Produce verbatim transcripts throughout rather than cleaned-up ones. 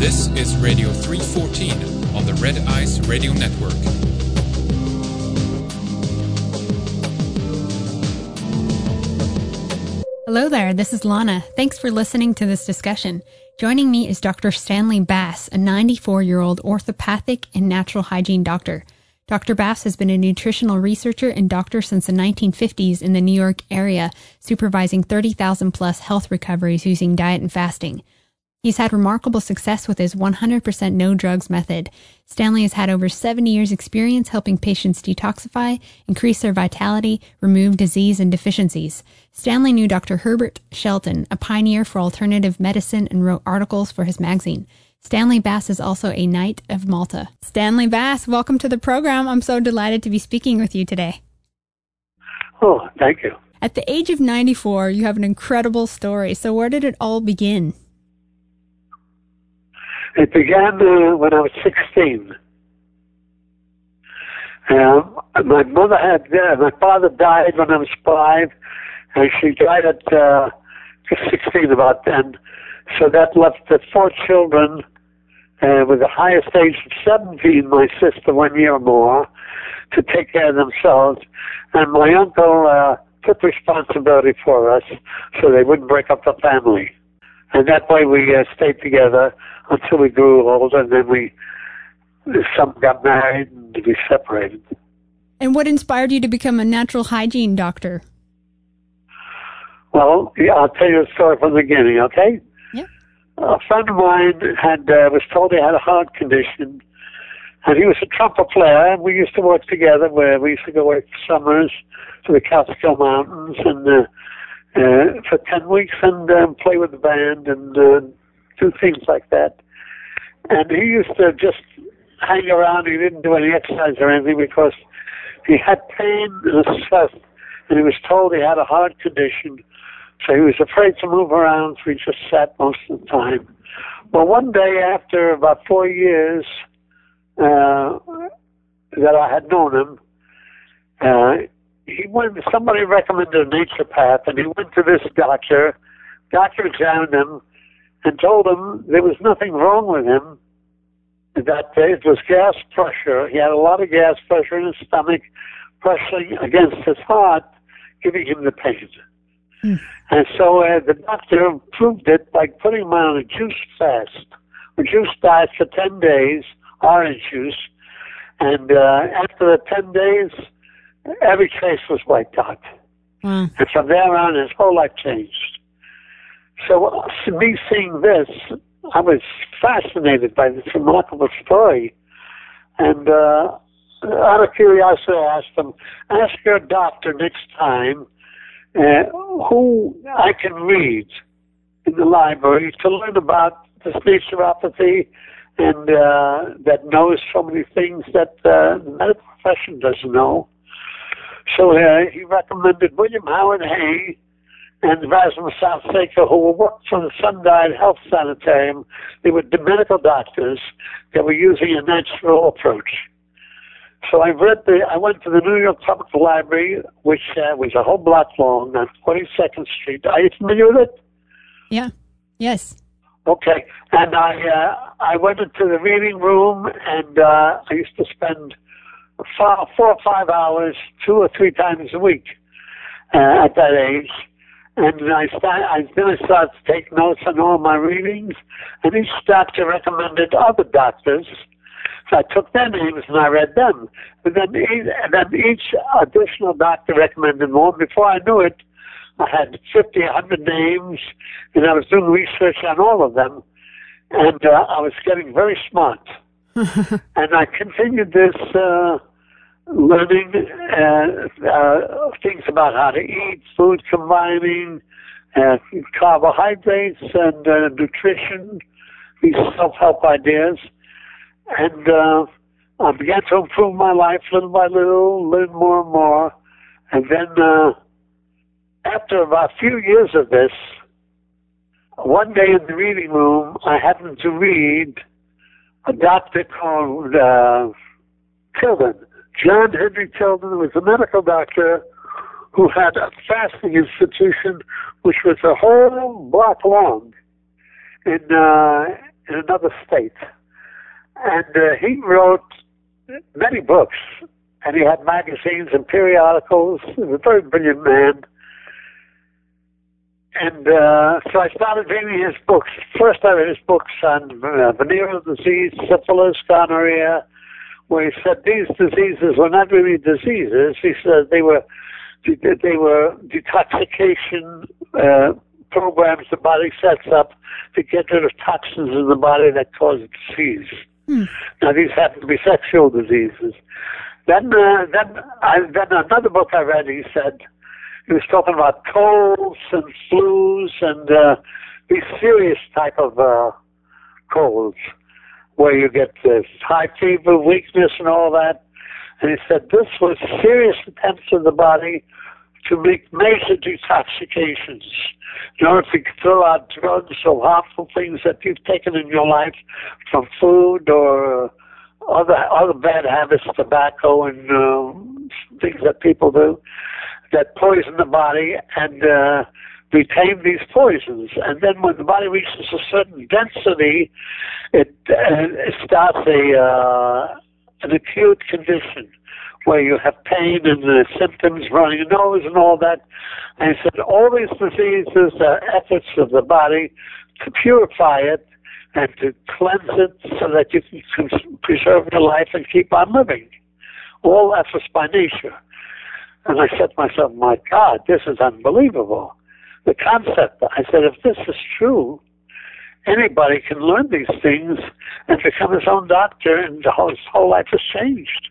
This is Radio three fourteen on the Red Ice Radio Network. Hello there, this is Lana. Thanks for listening to this discussion. Joining me is Doctor Stanley Bass, a ninety-four-year-old orthopathic and natural hygiene doctor. Doctor Bass has been a nutritional researcher and doctor since the nineteen fifties in the New York area, supervising thirty thousand plus health recoveries using diet and fasting. He's had remarkable success with his one hundred percent no drugs method. Stanley has had over seventy years experience helping patients detoxify, increase their vitality, remove disease and deficiencies. Stanley knew Doctor Herbert Shelton, a pioneer for alternative medicine, and wrote articles for his magazine. Stanley Bass is also a Knight of Malta. Stanley Bass, welcome to the program. I'm so delighted to be speaking with you today. Oh, thank you. At the age of ninety-four, you have an incredible story. So where did it all begin? It began uh, when I was sixteen. Um, my mother had, uh, my father died when I was five, and she died at uh, sixteen about then. So that left the four children uh, with the highest age of seventeen, my sister one year more, to take care of themselves. And my uncle uh, took responsibility for us so they wouldn't break up the family. And that way we uh, stayed together until we grew older, and then we, some got married and we separated. And what inspired you to become a natural hygiene doctor? Well, yeah, I'll tell you the story from the beginning, okay? Yeah. A friend of mine had uh, was told he had a heart condition, and he was a trumpet player, and we used to work together where we used to go away for summers to the Catskill Mountains and uh, uh, for ten weeks and um, play with the band and uh, do things like that. And he used to just hang around. He didn't do any exercise or anything because he had pain in his chest, and he was told he had a heart condition. So he was afraid to move around, so he just sat most of the time. Well, one day after about four years uh, that I had known him, uh, he went. Somebody recommended a naturopath, and he went to this doctor. Doctor examined him and told him there was nothing wrong with him, that it was gas pressure. He had a lot of gas pressure in his stomach, pressing against his heart, giving him the pain. Mm. And so uh, the doctor proved it by putting him on a juice fast, a juice diet for ten days, orange juice. And uh, after the ten days, every trace was wiped out. Mm. And from there on, his whole life changed. So uh, me seeing this, I was fascinated by this remarkable story. And uh, out of curiosity, I asked him, ask your doctor next time uh, who I can read in the library to learn about this naturopathy and uh, that knows so many things that uh, the medical profession doesn't know. So uh, he recommended William Howard Hay and Rasmus Southacre, who worked for the Sundial Health Sanitarium. They were the medical doctors that were using a natural approach. So I read the. I went to the New York Public Library, which uh, was a whole block long on twenty-second Street. Are you familiar with it? Yeah. Yes. Okay. And I uh, I went into the reading room, and uh, I used to spend four, four or five hours, two or three times a week uh, at that age. And I, start, I then I started to take notes on all my readings, and each doctor recommended other doctors. So I took their names and I read them. And then, each, and then each additional doctor recommended more. Before I knew it, I had fifty, a hundred names, and I was doing research on all of them. And uh, I was getting very smart. And I continued this uh, learning uh, uh, things about how to eat, food combining, uh, carbohydrates and uh, nutrition, these self-help ideas. And uh, I began to improve my life little by little, learn more and more. And then uh, after about a few years of this, one day in the reading room, I happened to read a doctor called uh, Tilden. John Henry Tilden was a medical doctor who had a fasting institution which was a whole block long in uh, in another state. And uh, he wrote many books, and he had magazines and periodicals. He was a very brilliant man. And uh, so I started reading his books. First I read his books on uh, venereal disease, syphilis, gonorrhea, where he said these diseases were not really diseases. He said they were they were detoxification uh, programs the body sets up to get rid of toxins in the body that cause disease. Hmm. Now these happen to be sexual diseases. Then, uh, then, I, then another book I read, he said, he was talking about colds and flus and uh, these serious type of uh, colds where you get this high fever, weakness, and all that. And he said this was serious attempts of the body to make major detoxifications in order to throw out drugs or harmful things that you've taken in your life from food or other other bad habits, tobacco and uh, things that people do that poison the body and uh, retain these poisons. And then when the body reaches a certain density, it, uh, it starts a uh, an acute condition where you have pain and the symptoms, running your nose and all that. And he said all these diseases are efforts of the body to purify it and to cleanse it so that you can preserve your life and keep on living. All efforts by nature. And I said to myself, my God, this is unbelievable. The concept, I said, if this is true, anybody can learn these things and become his own doctor, and the whole, his whole life has changed.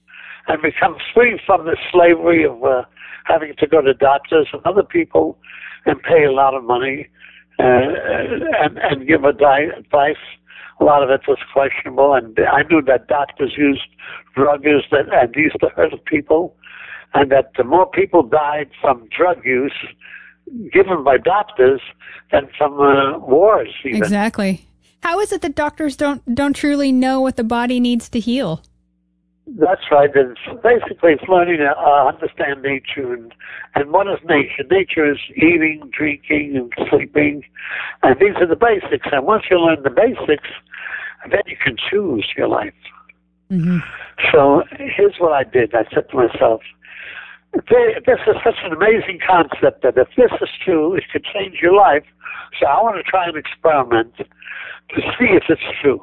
And become free from the slavery of uh, having to go to doctors and other people and pay a lot of money uh, and, and give advice. A lot of it was questionable, and I knew that doctors used drug use that, and used to hurt people, and that the more people died from drug use given by doctors than from uh, wars even. Exactly. How is it that doctors don't don't truly know what the body needs to heal? That's right. It's basically, it's learning to uh, understand nature. And, and what is nature? Nature is eating, drinking, and sleeping. And these are the basics. And once you learn the basics, then you can choose your life. Mm-hmm. So here's what I did. I said to myself, this is such an amazing concept that if this is true, it could change your life. So I want to try an experiment to see if it's true.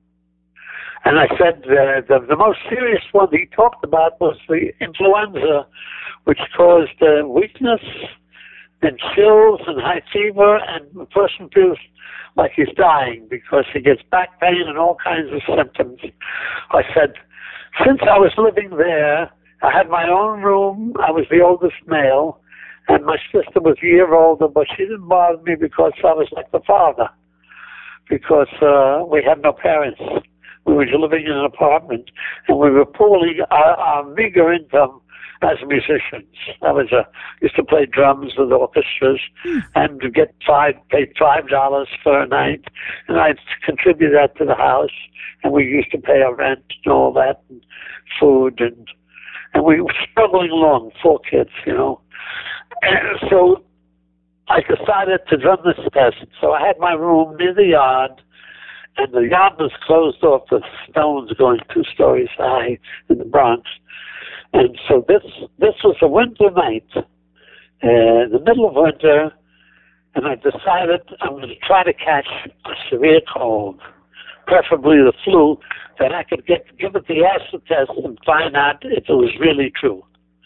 And I said uh, the, the most serious one he talked about was the influenza, which caused uh, weakness and chills and high fever, and the person feels like he's dying because he gets back pain and all kinds of symptoms. I said, since I was living there, I had my own room. I was the oldest male, and my sister was a year older, but she didn't bother me because I was like the father, because uh, we had no parents. We were living in an apartment, and we were pooling our, our meager income as musicians. I was a, used to play drums with orchestras, mm. and to get five, paid five dollars for a night, and I'd contribute that to the house, and we used to pay our rent and all that, and food, and and we were struggling along, four kids, you know. And so I decided to run this test. So I had my room near the yard, and the yard was closed off with stones going two stories high in the Bronx. And so this this was a winter night, uh, in the middle of winter, and I decided I'm going to try to catch a severe cold, preferably the flu, that I could get give it the acid test and find out if it was really true.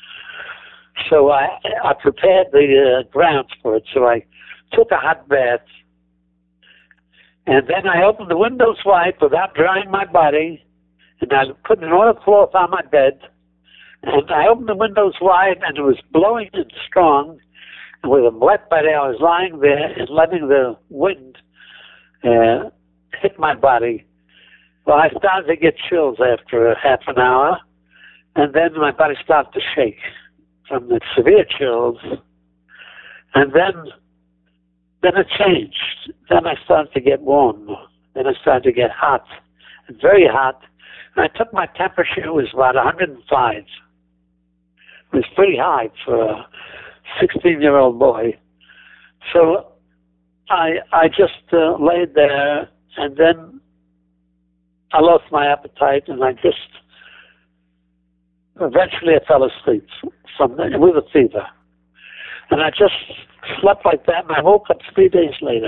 So I, I prepared the uh, grounds for it. So I took a hot bath, and then I opened the windows wide without drying my body, and I put an oilcloth on my bed, and I opened the windows wide, and it was blowing and strong, and with a wet body, I was lying there and letting the wind uh, hit my body. Well, I started to get chills after a half an hour, and then my body started to shake from the severe chills, and then then it changed. Then I started to get warm. Then I started to get hot, and very hot. And I took my temperature, it was about one hundred five. It was pretty high for a sixteen-year-old boy. So I I just uh, laid there and then I lost my appetite, and I just, eventually I fell asleep from the, with a fever. And I just slept like that, and I woke up three days later.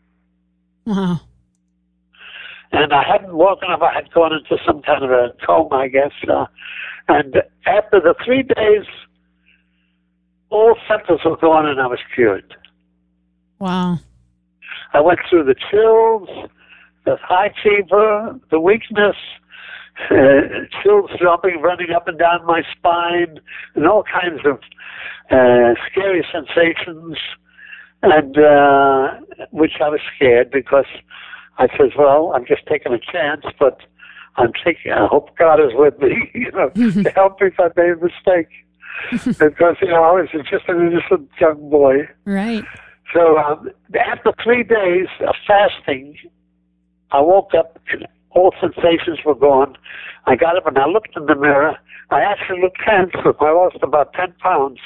Wow. And I hadn't woken up. I had gone into some kind of a coma, I guess. Uh, and after the three days, all symptoms were gone, and I was cured. Wow. I went through the chills, the high fever, the weakness, uh, chills jumping, running up and down my spine, and all kinds of uh, scary sensations, and uh, which I was scared because I said, well, I'm just taking a chance, but I'm taking, I hope God is with me, you know, to help me if I made a mistake. Because, you know, I was just an innocent young boy. Right. So um, after three days of fasting, I woke up and all sensations were gone. I got up and I looked in the mirror. I actually looked handsome. I lost about ten pounds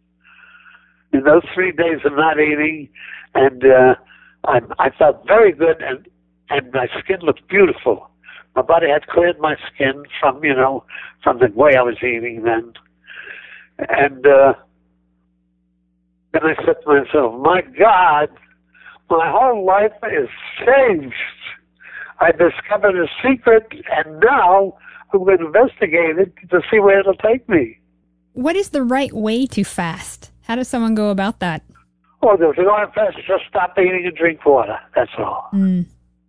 in those three days of not eating. And uh, I, I felt very good, and, and my skin looked beautiful. My body had cleared my skin from, you know, from the way I was eating then. And uh, then I said to myself, my God, my whole life is changed. I discovered a secret, and now I'm going to investigate it to see where it'll take me. What is the right way to fast? How does someone go about that? Oh, if you want to fast, just stop eating and drink water. That's all. Mm.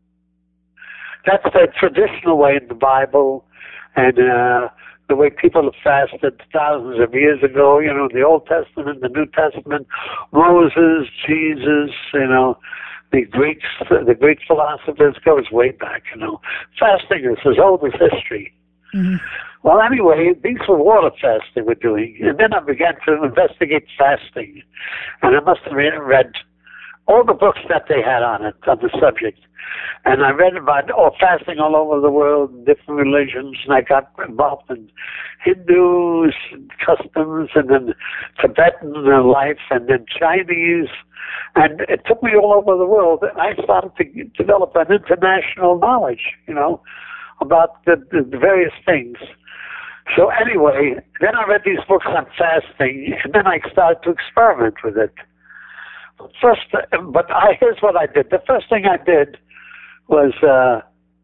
That's the traditional way in the Bible, and uh, the way people have fasted thousands of years ago, you know, the Old Testament, the New Testament, Moses, Jesus, you know, the Greeks, the Greek philosophers, goes way back, you know. Fasting is as old as history. Mm-hmm. Well, anyway, these were water fasts they were doing, and then I began to investigate fasting, and I must have read all the books that they had on it, on the subject. And I read about oh, fasting all over the world, different religions, and I got involved in Hindus, customs, and then Tibetan life, and then Chinese, and it took me all over the world, and I started to develop an international knowledge, you know, about the, the, the various things. So anyway, then I read these books on fasting, and then I started to experiment with it. First, but I, here's what I did. The first thing I did was uh,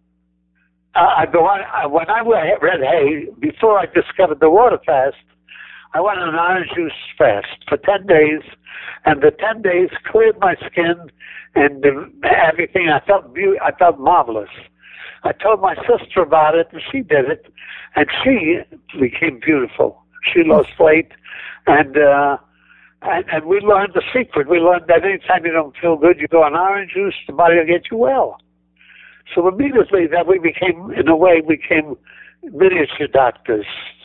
I go on. I, when I read Hay, before I discovered the water fast, I went on an orange juice fast for ten days, and the ten days cleared my skin and everything. I felt be- I felt marvelous. I told my sister about it, and she did it, and she became beautiful. She lost weight, and. Uh, And, and we learned the secret. We learned that anytime you don't feel good, you go on orange juice, the body will get you well. So immediately that we became, in a way, became miniature doctors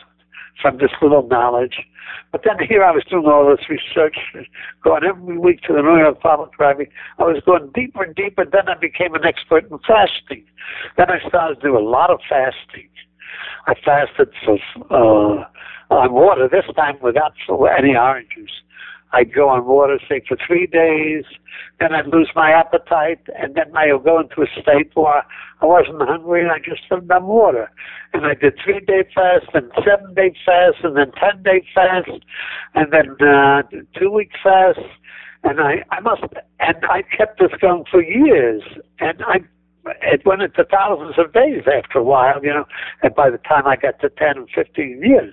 from this little knowledge. But then here I was doing all this research, going every week to the New York Pharmacography. I was going deeper and deeper. Then I became an expert in fasting. Then I started to do a lot of fasting. I fasted for, uh, on water, this time without any orange juice. I'd go on water, say, for three days, then I'd lose my appetite, and then I would go into a state where I wasn't hungry, and I just lived on water. And I did three-day fast, and seven-day fast, and then ten-day fast, and then uh, two-week fast, and I, I must, and I kept this going for years, and I, it went into thousands of days after a while, you know, and by the time I got to ten and fifteen years.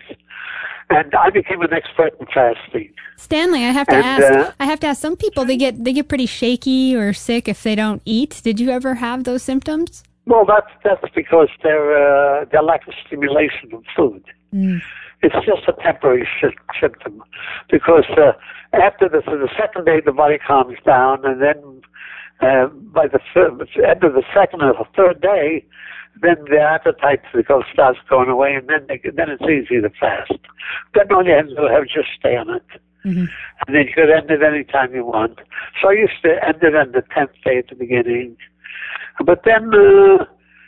And I became an expert in fasting. Stanley, I have to and, ask. Uh, I have to ask. Some people they get they get pretty shaky or sick if they don't eat. Did you ever have those symptoms? Well, that's that's because they're uh, their lack of stimulation of food. Mm. It's just a temporary sy- symptom, because uh, after the, the second day the body calms down, and then uh, by the third, end of the second or the third day, then the appetite goes, starts going away, and then they, then it's easy to fast. Then all you have to do is just stay on it. Mm-hmm. And then you could end it any time you want. So I used to end it on the tenth day at the beginning. But then, uh,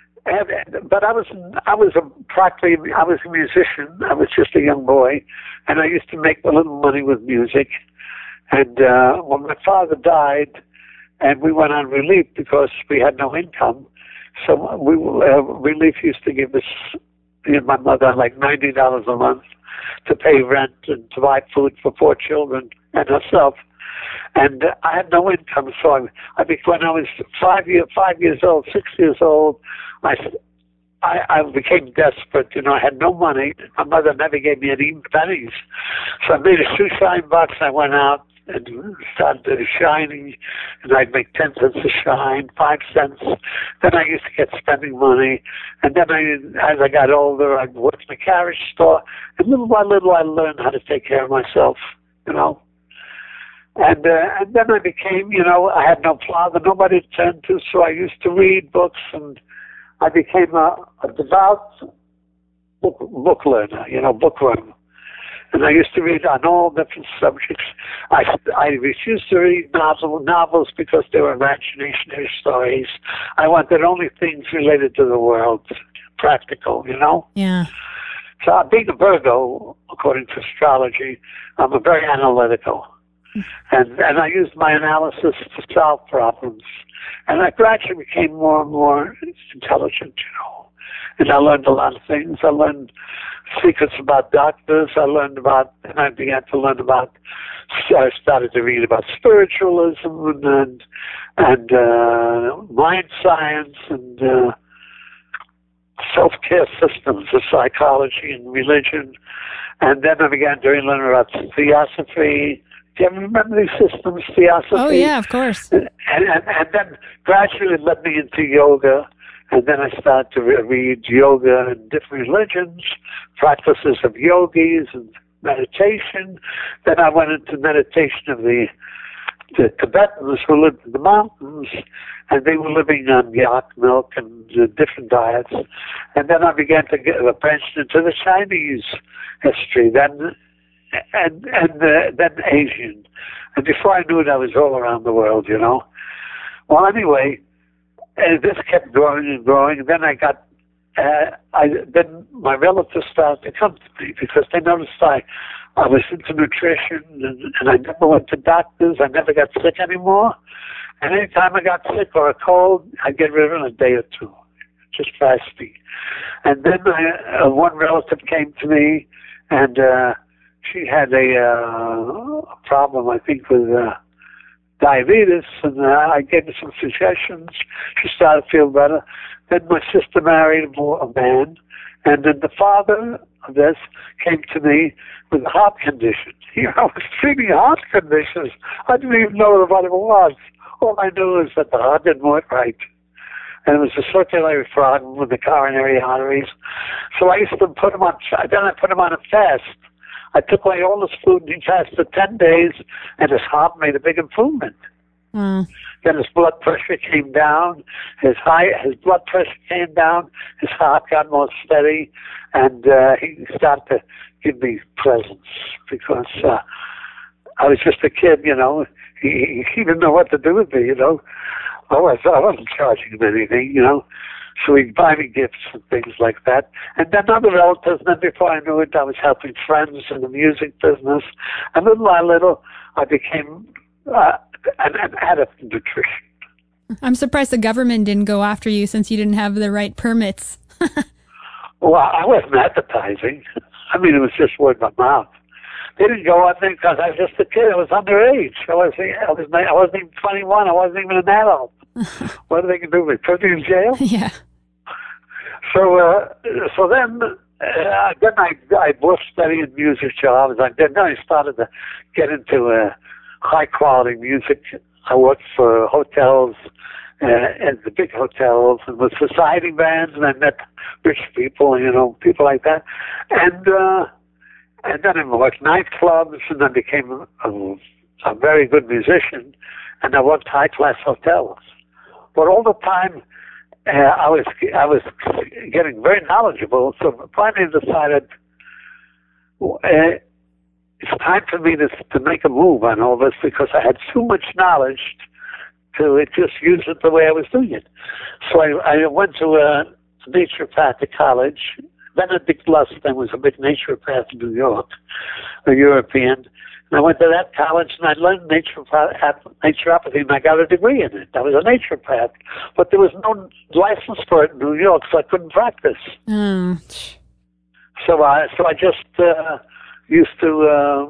and, but I was I was a practically I was a musician. I was just a young boy, and I used to make a little money with music. And uh, when my father died, and we went on relief because we had no income. So we uh, relief used to give us, me and my mother, like ninety dollars a month to pay rent and to buy food for four children and herself. And uh, I had no income, so I, I when I was five year, five years old, six years old, I, I, I became desperate. You know, I had no money. My mother never gave me any pennies, so I made a shoe shine box. I went out and started shining, and I'd make ten cents a shine, five cents. Then I used to get spending money, and then I, as I got older, I worked in a carriage store, and little by little I learned how to take care of myself, you know. And uh, and then I became, you know, I had no father, nobody to turn to, so I used to read books, and I became a, a devout book, book learner, you know, bookworm. And I used to read on all different subjects. I, I refused to read novel, novels because they were imaginary stories. I wanted only things related to the world, practical, you know? Yeah. So being a Virgo, according to astrology, I'm a very analytical. And and I used my analysis to solve problems. And I gradually became more and more intelligent, you know. And I learned a lot of things. I learned secrets about doctors. I learned about, and I began to learn about, I started to read about spiritualism and and, and uh, mind science and uh, self-care systems of psychology and religion. And then I began to learn about theosophy. Do you ever remember these systems, theosophy? Oh, yeah, of course. And, and, and then gradually it led me into yoga. And then I started to re- read yoga and different religions, practices of yogis and meditation. Then I went into meditation of the, the Tibetans who lived in the mountains, and they were living on yak milk and uh, different diets. And then I began to get uh, branched into the Chinese history, then and and uh, then Asian. And before I knew it, I was all around the world, you know. Well, anyway, and this kept growing and growing. And then I got, uh, I then my relatives started to come to me because they noticed I, I was into nutrition and, and I never went to doctors. I never got sick anymore. And anytime I got sick or a cold, I'd get rid of it in a day or two, just fasting. And then I, uh, one relative came to me, and uh, she had a, uh, a problem, I think, with uh, diabetes, and uh, I gave her some suggestions. She started to feel better. Then my sister married a, a man, and then the father of this came to me with a heart condition. You know, I was treating heart conditions. I didn't even know what it was. All I knew is that the heart didn't work right. And it was a circulatory problem with the coronary arteries. So I used to put him on, then I put him on a fast. I took away all his food, and he fasted ten days, and his heart made a big improvement. Mm. Then his blood pressure came down, his high, his blood pressure came down, his heart got more steady, and uh, he started to give me presents because uh, I was just a kid, you know. He, he didn't know what to do with me, you know. I, was, I wasn't charging him anything, you know. So he'd buy me gifts and things like that. And then other relatives, and then before I knew it, I was helping friends in the music business. And little by little, I became uh, an, an adept in nutrition. I'm surprised the government didn't go after you since you didn't have the right permits. Well, I wasn't advertising. I mean, it was just word of mouth. They didn't go on there because I was just a kid. I was underage. I wasn't, I was, I wasn't even twenty-one. I wasn't even an adult. What are they going to do with me? Put me in jail? Yeah. So, uh, so then, uh, then I, I was studying music jobs. I then I started to get into uh, high quality music. I worked for hotels uh, and the big hotels and with society bands, and I met rich people, you know, people like that. And uh, and then I worked nightclubs, and I became a, a, a very good musician, and I worked high class hotels. But all the time, uh, I was I was getting very knowledgeable. So finally decided uh, it's time for me to to make a move on all this because I had too much knowledge to just use it the way I was doing it. So I, I went to a naturopathic college. Benedict Lustin was a big naturopath in New York, a European. And I went to that college and I learned naturopath, naturopathy and I got a degree in it. I was a naturopath. But there was no license for it in New York, so I couldn't practice. Mm. So I, so I just uh, used to, uh,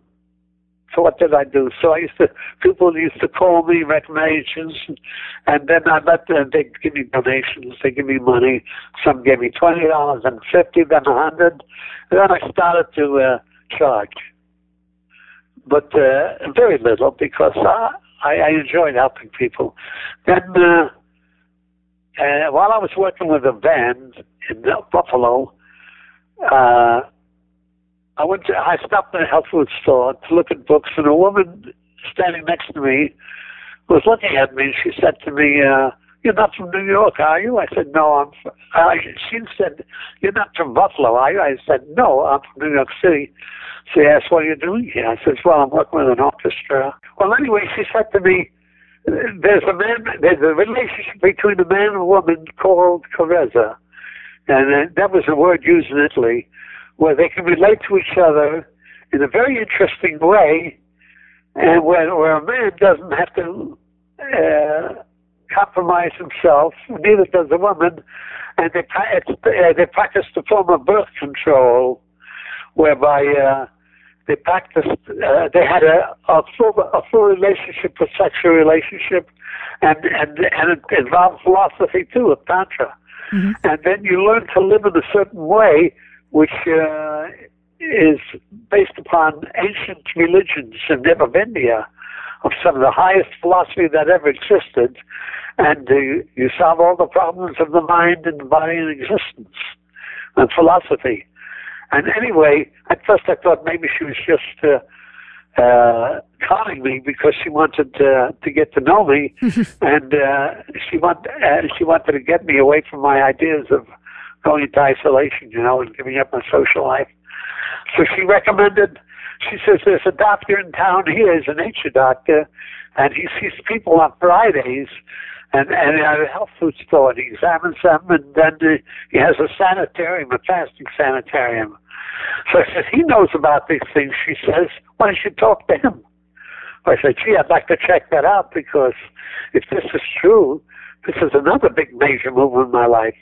so what did I do? So I used to, people used to call me recommendations, and then I let them, they give me donations, they give me money. Some gave me twenty dollars and fifty dollars, then a hundred dollars. And then I started to uh, charge. But uh, very little, because I, I enjoyed helping people. Then, uh, uh, while I was working with a band in Buffalo, uh, I went to, I stopped at a health food store to look at books, and a woman standing next to me was looking at me, and she said to me, uh, "You're not from New York, are you?" I said, "No, I'm from," uh, she said, "You're not from Buffalo, are you?" I said, "No, I'm from New York City." She asked, "What are you doing here?" I said, "Well, I'm working with an orchestra." Well, anyway, she said to me, there's a man, there's a relationship between a man and a woman called carezza. And uh, that was a word used in Italy, where they can relate to each other in a very interesting way, and where, where a man doesn't have to uh, compromise himself, neither does a woman, and they, it's, uh, they practice the form of birth control, whereby uh, they practiced, uh, they had a, a, full, a full relationship, a sexual relationship, and, and, and it involved philosophy too, of Tantra. Mm-hmm. And then you learn to live in a certain way, which uh, is based upon ancient religions in of India, of some of the highest philosophy that ever existed, and uh, you solve all the problems of the mind and the body and existence, and philosophy. And anyway, at first I thought maybe she was just uh, uh, calling me because she wanted uh, to get to know me, and uh, she want uh, she wanted to get me away from my ideas of going into isolation, you know, and giving up my social life. So she recommended. She says there's a doctor in town here, he's a nature doctor, and he sees people on Fridays, and and at a health food store, and he examines them, and then uh, he has a sanitarium, a fasting sanitarium. So I said, he knows about these things. She says, why don't you talk to him? I said, gee, I'd like to check that out, because if this is true, this is another big major move in my life.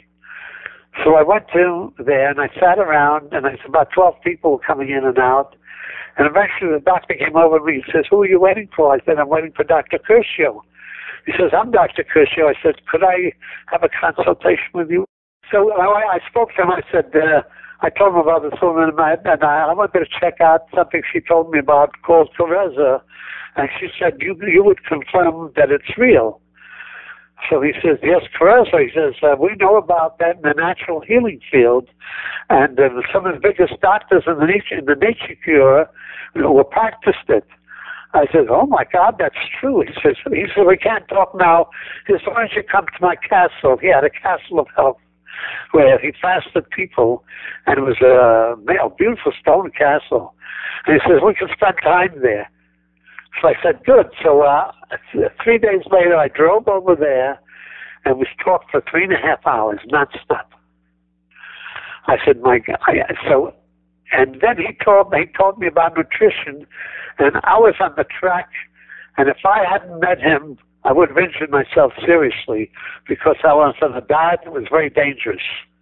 So I went to there, and I sat around, and it's about twelve people coming in and out. And eventually the doctor came over to me and says, who are you waiting for? I said, I'm waiting for Doctor Curcio. He says, I'm Doctor Curcio. I said, could I have a consultation with you? So I, I spoke to him. I said, uh, I told him about this woman, and I, and I wanted to check out something she told me about called carezza. And she said, you, you would confirm that it's real. So he says, yes, carezza. He says, uh, we know about that in the natural healing field. And uh, some of the biggest doctors in the nature, in the nature cure, you know, were practiced it. I said, oh my God, that's true. He says, he said, we can't talk now. He says, why don't you come to my castle? He had a castle of health where he fasted people, and it was a, a beautiful stone castle. And he says, we can spend time there. So I said, good. So uh, three days later, I drove over there, and we talked for three and a half hours, nonstop. I said, my God. So, and then he told me, he told me about nutrition, and I was on the track, and if I hadn't met him, I would have injured myself seriously, because I was on a diet that was very dangerous.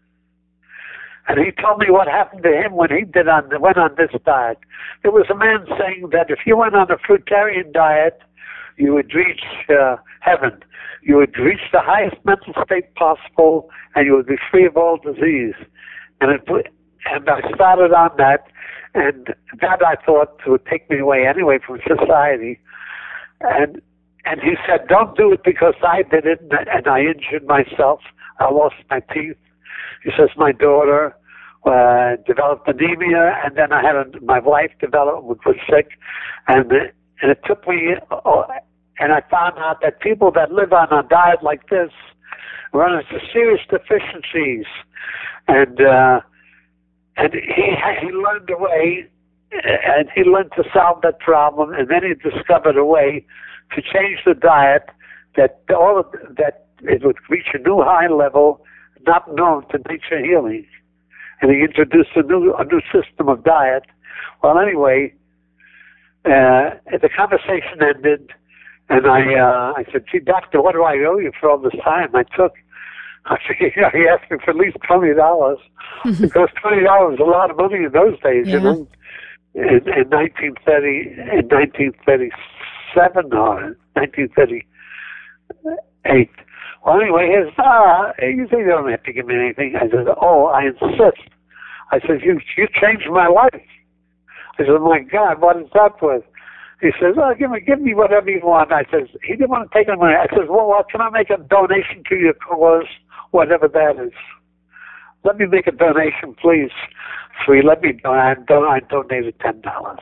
And he told me what happened to him when he did on went on this diet. There was a man saying that if you went on a fruitarian diet, you would reach uh, heaven. You would reach the highest mental state possible, and you would be free of all disease. And it, and I started on that, and that I thought would take me away anyway from society. And and he said, don't do it because I did it, and I injured myself. I lost my teeth. He says, my daughter uh, developed anemia, and then I had a, my wife develop, was sick, and, and it took me, oh, and I found out that people that live on a diet like this run into serious deficiencies, and uh, and he he learned a way, and he learned to solve that problem, and then he discovered a way to change the diet that all of, that it would reach a new high level not known to nature healing. And he introduced a new a new system of diet. Well, anyway, uh, the conversation ended, and I uh, I said, "Gee, doctor, what do I owe you for all this time I took?" I said, he asked me for at least twenty dollars, because twenty dollars was a lot of money in those days, yeah. you know. In, in nineteen thirty, in nineteen thirty-seven or nineteen thirty-eight. Well, anyway, his uh, you say you don't have to give me anything. I said, "Oh, I insist." I said, "You you changed my life." I said, "My God, what is that worth?" He says, "Oh, give me give me whatever you want." I says, he didn't want to take any money. I says, "Well, well, can I make a donation to your cause, whatever that is? Let me make a donation, please." So he let me do I donated ten dollars.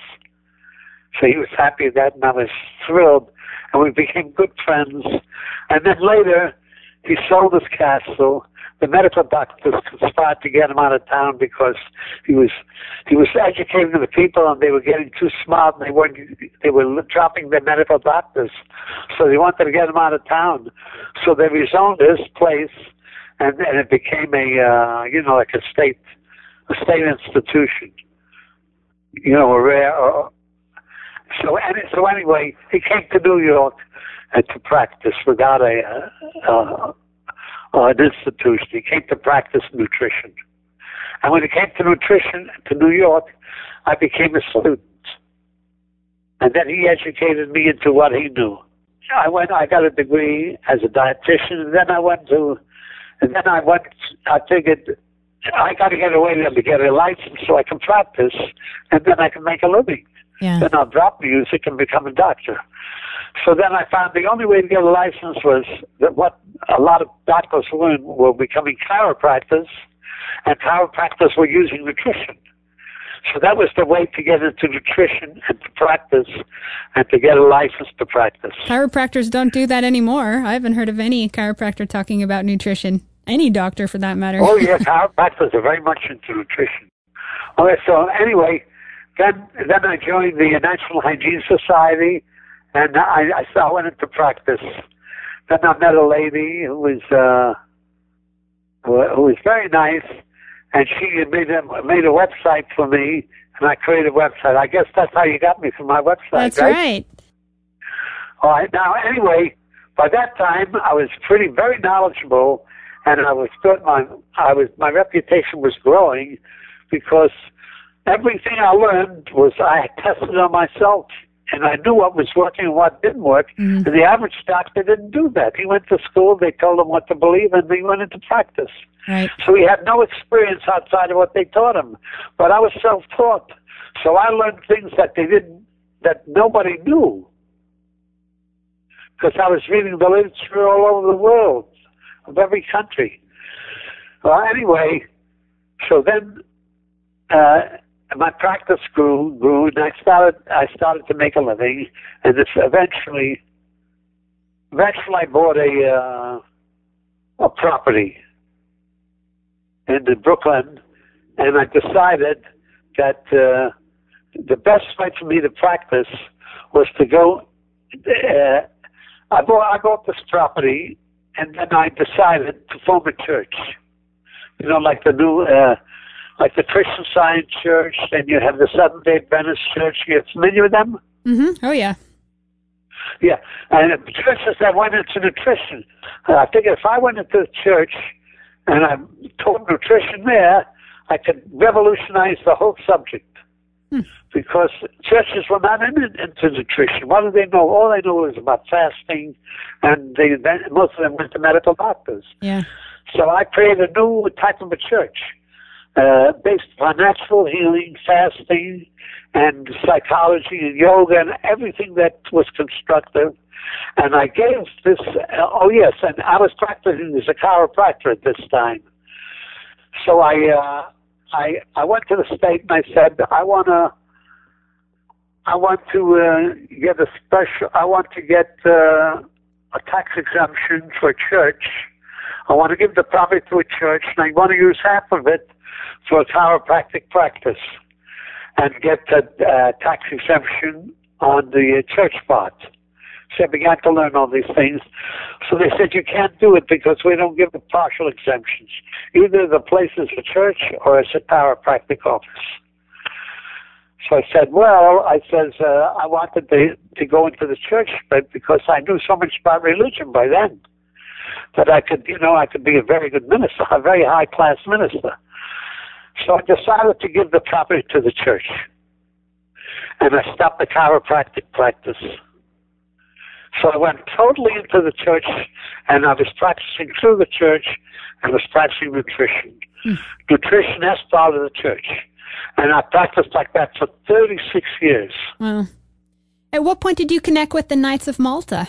So he was happy with that, and I was thrilled, and we became good friends. And then later, he sold his castle. The medical doctors conspired to get him out of town because he was he was educating the people, and they were getting too smart, and they weren't they were dropping their medical doctors. So they wanted to get him out of town. So they rezoned his place, and, and it became a uh, you know like a state a state institution. You know, a rare. Uh, so and so anyway, he came to New York uh, to practice without a. Uh, uh, Uh, an institution. He came to practice nutrition. And when he came to nutrition, to New York, I became a student. And then he educated me into what he knew. I went, I got a degree as a dietitian, and then I went to, and then I went, I figured, I got to get away there to get a license so I can practice, and then I can make a living. Yeah. Then I'll drop music and become a doctor. So then I found the only way to get a license was that what a lot of doctors were, were becoming chiropractors, and chiropractors were using nutrition. So that was the way to get into nutrition and to practice and to get a license to practice. Chiropractors don't do that anymore. I haven't heard of any chiropractor talking about nutrition. Any doctor, for that matter. Oh, yeah, chiropractors are very much into nutrition. Okay, so anyway, then, then I joined the National Hygiene Society, and I, I went into practice. Then I met a lady who was uh, who, who was very nice, and she made a made a website for me, and I created a website. I guess that's how you got me for my website, that's right? right. All right. Now, anyway, by that time I was pretty very knowledgeable, and I was good. My I was my reputation was growing because everything I learned was I tested on myself. And I knew what was working and what didn't work. Mm-hmm. And the average doctor didn't do that. He went to school, they told him what to believe, and he went into practice. Right. So he had no experience outside of what they taught him. But I was self-taught. So I learned things that they didn't, that nobody knew. Because I was reading the literature all over the world, of every country. Well, anyway, so then, uh, my practice grew, grew, and I started. I started to make a living, and this eventually, eventually, I bought a uh, a property in Brooklyn, and I decided that uh, the best way for me to practice was to go. Uh, I bought. I bought this property, and then I decided to form a church. You know, like the new. Uh, Like the Christian Science Church, and you have the Seventh-day Adventist Church. You're familiar with them? Mm-hmm. Oh, yeah. Yeah. And the churches that went into nutrition. Uh, I figured if I went into the church and I taught nutrition there, I could revolutionize the whole subject. Hmm. Because churches were not in, into nutrition. What did they know? All they knew was about fasting, and they, most of them went to medical doctors. Yeah. So I created a new type of a church. Uh, based on natural healing, fasting, and psychology and yoga and everything that was constructive. And I gave this, uh, oh yes, and I was practicing as a chiropractor at this time. So I, uh, I, I went to the state and I said, I want to, I want to uh, get a special, I want to get uh, a tax exemption for a church. I want to give the property to a church, and I want to use half of it for a chiropractic practice and get a uh, tax exemption on the uh, church part. So I began to learn all these things. So they said, you can't do it because we don't give the partial exemptions. Either the place is a church or it's a chiropractic office. So I said, well, I says, uh, I wanted to, to go into the church, but because I knew so much about religion by then, that I could, you know, I could be a very good minister, a very high-class minister. So I decided to give the property to the church. And I stopped the chiropractic practice. So I went totally into the church, and I was practicing through the church, and was practicing nutrition. Mm. Nutrition as part of the church. And I practiced like that for thirty-six years. Wow. At what point did you connect with the Knights of Malta?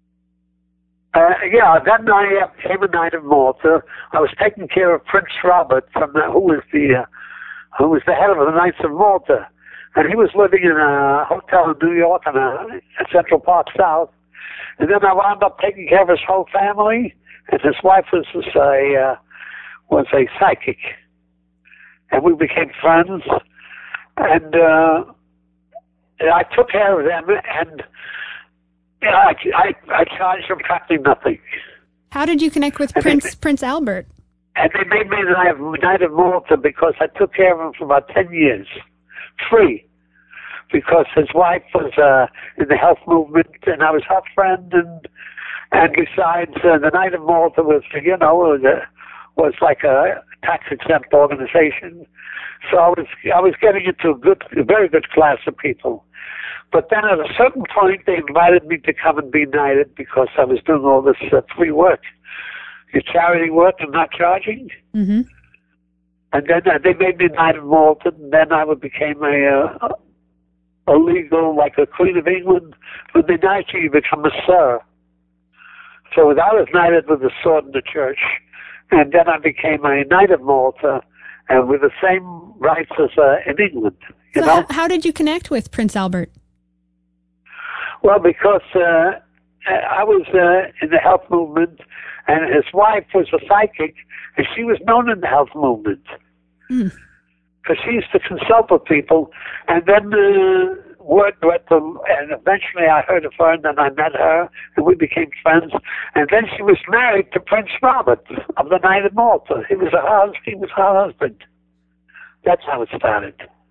Uh, yeah, then I uh, became a Knight of Malta. I was taking care of Prince Robert, from the, who was the uh, who was the head of the Knights of Malta, and he was living in a hotel in New York in a, a Central Park South. And then I wound up taking care of his whole family, and his wife was a uh, was a psychic, and we became friends. And uh, I took care of them, and yeah, I, I, I charged them practically nothing. How did you connect with and Prince they, Prince Albert? And they made me the Knight of Malta because I took care of him for about ten years, free. Because his wife was uh, in the health movement, and I was her friend, and and besides, uh, the Knight of Malta was, you know, was, a, was like a tax-exempt organization. So I was I was getting into a good, a very good class of people. But then at a certain point, they invited me to come and be knighted because I was doing all this uh, free work, your charity work, and not charging. Mm-hmm. And then uh, they made me Knight of Malta, and then I became a uh, a legal, like a Queen of England. When they knight you, you become a sir. So I was knighted with the sword in the church, and then I became a Knight of Malta, and with the same rights as uh, in England. You so know? h- how did you connect with Prince Albert? Well, because uh, I was uh, in the health movement, and his wife was a psychic, and she was known in the health movement. Mm. Because she used to consult with people, and then uh, word went to, and eventually I heard of her, and then I met her, and we became friends, and then she was married to Prince Robert of the Knight of Malta. He was her husband. He was her husband. That's how it started.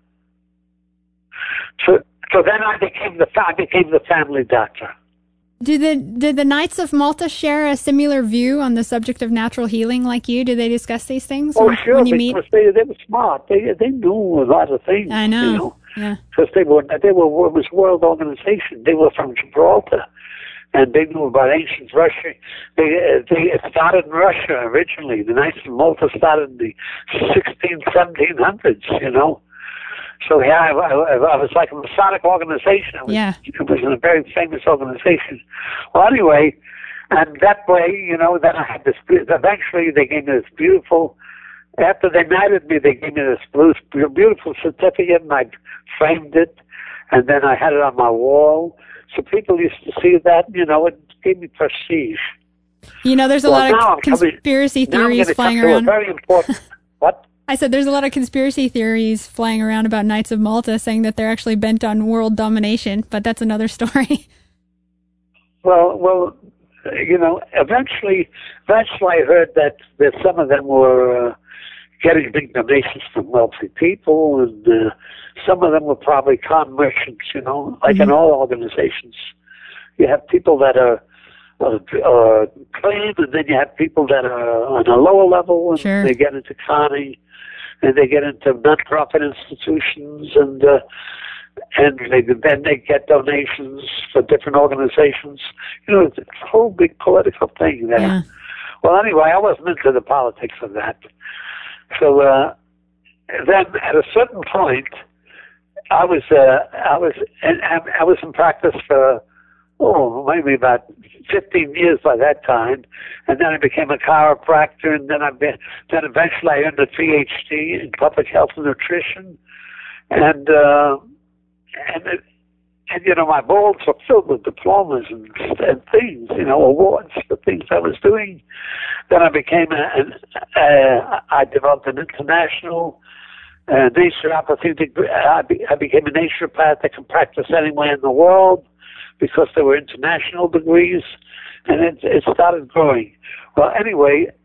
So, so then I became the I became the family doctor. Did the did the Knights of Malta share a similar view on the subject of natural healing like you? Did they discuss these things oh, when, sure, when you because meet? They, they were smart. They they knew a lot of things. I know. You know? Yeah. Because they were they were it was a world organization. They were from Gibraltar, and they knew about ancient Russia. They they it started in Russia originally. The Knights of Malta started in the sixteen, seventeen hundreds. You know. So yeah, I, I, I was like a Masonic organization. It was, Yeah. it was a very famous organization. Well, anyway, and that way, you know, then I had this. Eventually, they gave me this beautiful. After they knighted me, they gave me this blue, beautiful certificate, and I framed it, and then I had it on my wall. So people used to see that. You know, it gave me prestige. You know, there's a well, lot of conspiracy coming, theories flying come around. To a very important. What? I said there's a lot of conspiracy theories flying around about Knights of Malta saying that they're actually bent on world domination, but that's another story. Well, well, you know, eventually, eventually I heard that, that some of them were uh, getting big donations from wealthy people, and uh, some of them were probably con merchants, you know, like mm-hmm. in all organizations. You have people that are uh, uh, clean, and then you have people that are on a lower level, and sure. they get into conning. And they get into non-profit institutions, and uh, and they, then they get donations for different organizations. You know, it's a whole big political thing there. Yeah. Well, anyway, I wasn't into the politics of that. So uh, then, at a certain point, I was uh, I was and I was in practice for oh maybe about fifteen years by that time, and then I became a chiropractor, and then I been, then eventually I earned a P H D in public health and nutrition, and uh, and it, and you know my walls were filled with diplomas and, and things, you know, awards for things I was doing. Then I became a, an uh, I developed an international uh, naturopathy degree. I, be, I became a naturopath that can practice anywhere in the world, because there were international degrees, and it, it started growing. Well, anyway,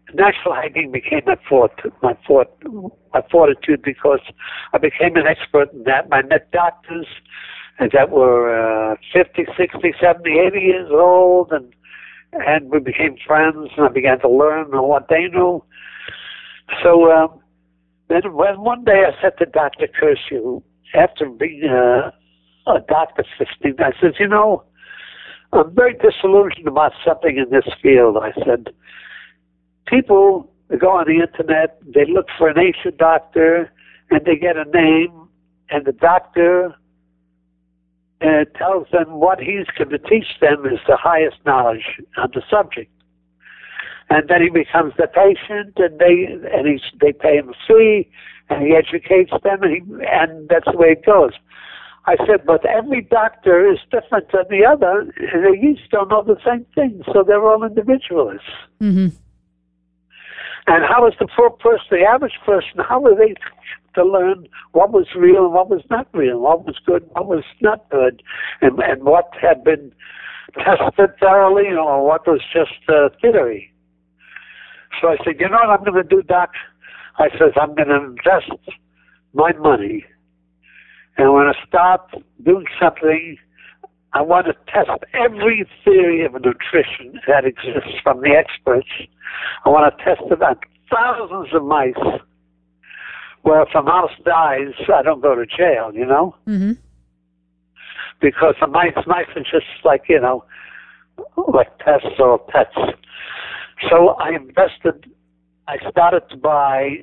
natural hygiene became my fort, my fort, my fortitude, because I became an expert in that. I met doctors that were uh, fifty, sixty, seventy, eighty years old, and and we became friends, and I began to learn what they knew. So um, then when one day I said to Doctor Kershaw, after being a, a doctor fifteen, I said, you know, I'm very disillusioned about something in this field. I said, people go on the internet, they look for an ancient doctor, and they get a name, and the doctor uh, tells them what he's going to teach them is the highest knowledge on the subject. And then he becomes the patient, and they and he's, they pay him a fee, and he educates them, and, he, and that's the way it goes. I said, but every doctor is different than the other, and they each don't know the same thing, so they're all individualists. Mm-hmm. And how is the poor person, the average person, how are they to learn what was real and what was not real, what was good, what was not good, and, and what had been tested thoroughly, or what was just uh, theory? So I said, you know what I'm going to do, Doc? I said, I'm going to invest my money, and when I start doing something, I want to test every theory of nutrition that exists from the experts. I want to test it on thousands of mice, where if a mouse dies, I don't go to jail, you know? Mm-hmm. Because the mice, mice are just like, you know, like pests or pets. So I invested, I started to buy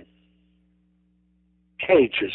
cages.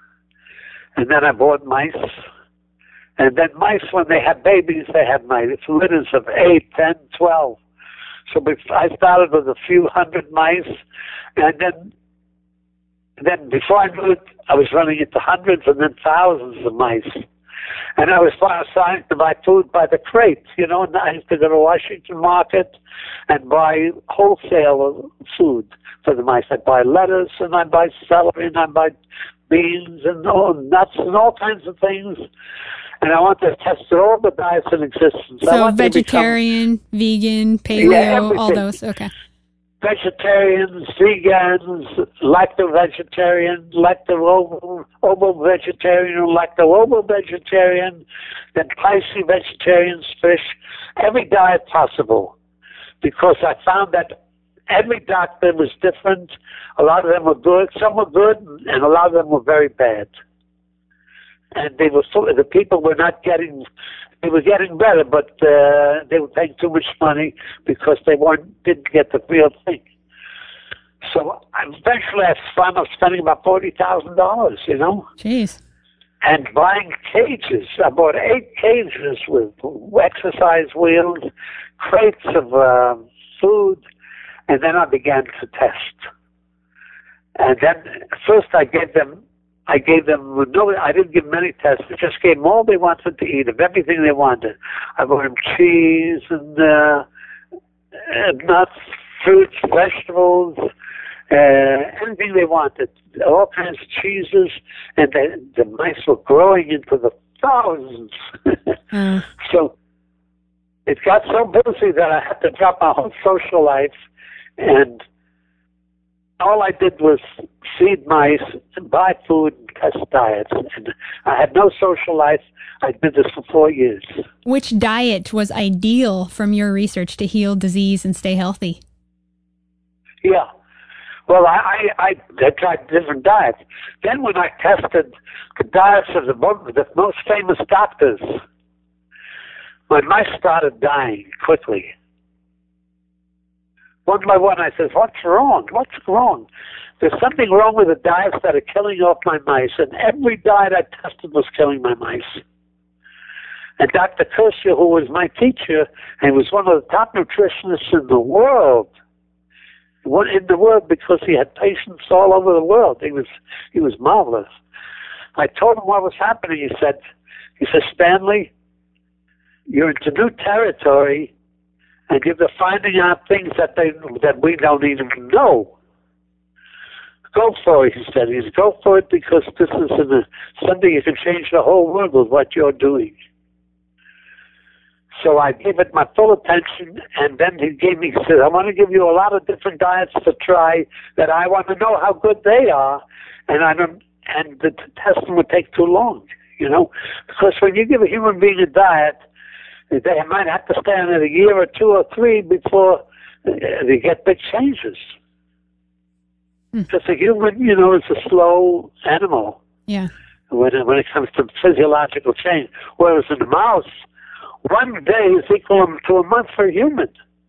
And then I bought mice. And then mice, when they had babies, they had mice. It's litters of eight, ten, twelve. So I started with a few hundred mice, and then, then before I knew it, I was running into hundreds and then thousands of mice. And I was starting to buy food by the crate, you know, and I used to go to Washington Market and buy wholesale food for the mice. I'd buy lettuce, and I'd buy celery, and I'd buy beans and oh, nuts and all kinds of things. And I wanted to test all the diets in existence. So vegetarian, become, vegan, paleo, yeah, all those. Okay. Vegetarians, vegans, lacto-vegetarian, lacto-ovo vegetarian, lacto-ovo vegetarian, then Pisces vegetarians, fish, every diet possible. Because I found that every doctor was different. A lot of them were good, some were good, and a lot of them were very bad. And they were full, the people were not getting, they were getting better, but uh, they were paying too much money because they weren't didn't get the real thing. So eventually, I found I was spending about forty thousand dollars, you know. Jeez. And buying cages. I bought eight cages with exercise wheels, crates of uh, food, and then I began to test. And then first I gave them. I gave them, no, I didn't give them any tests. I just gave them all they wanted to eat, of everything they wanted. I bought them cheese and, uh, and nuts, fruits, vegetables, uh, anything they wanted. All kinds of cheeses. And the, the mice were growing into the thousands. mm. So it got so busy that I had to drop my whole social life, and all I did was feed mice, buy food, and test diets. And I had no social life. I did this for four years. Which diet was ideal from your research to heal disease and stay healthy? Yeah. Well, I, I, I tried different diets. Then when I tested the diets of the, the most famous doctors, my mice started dying quickly. One by one, I said, what's wrong? What's wrong? There's something wrong with the diets that are killing off my mice. And every diet I tested was killing my mice. And Doctor Kershaw, who was my teacher, and was one of the top nutritionists in the world, in the world because he had patients all over the world. He was he was marvelous. I told him what was happening. He said, he said, Stanley, you're into new territory, and you're finding out things that they that we don't even know. Go for it, he said. He said, go for it because this is an, something you can change the whole world with what you're doing. So I gave it my full attention, and then he gave me, he said, I want to give you a lot of different diets to try that I want to know how good they are, and I don't, and the testing would take too long, you know, because when you give a human being a diet, they might have to stay on it a year or two or three before they get big changes. Hmm. Because a human, you know, is a slow animal. Yeah. When it, when it comes to physiological change. Whereas in the mouse, one day is equal to a month for a human.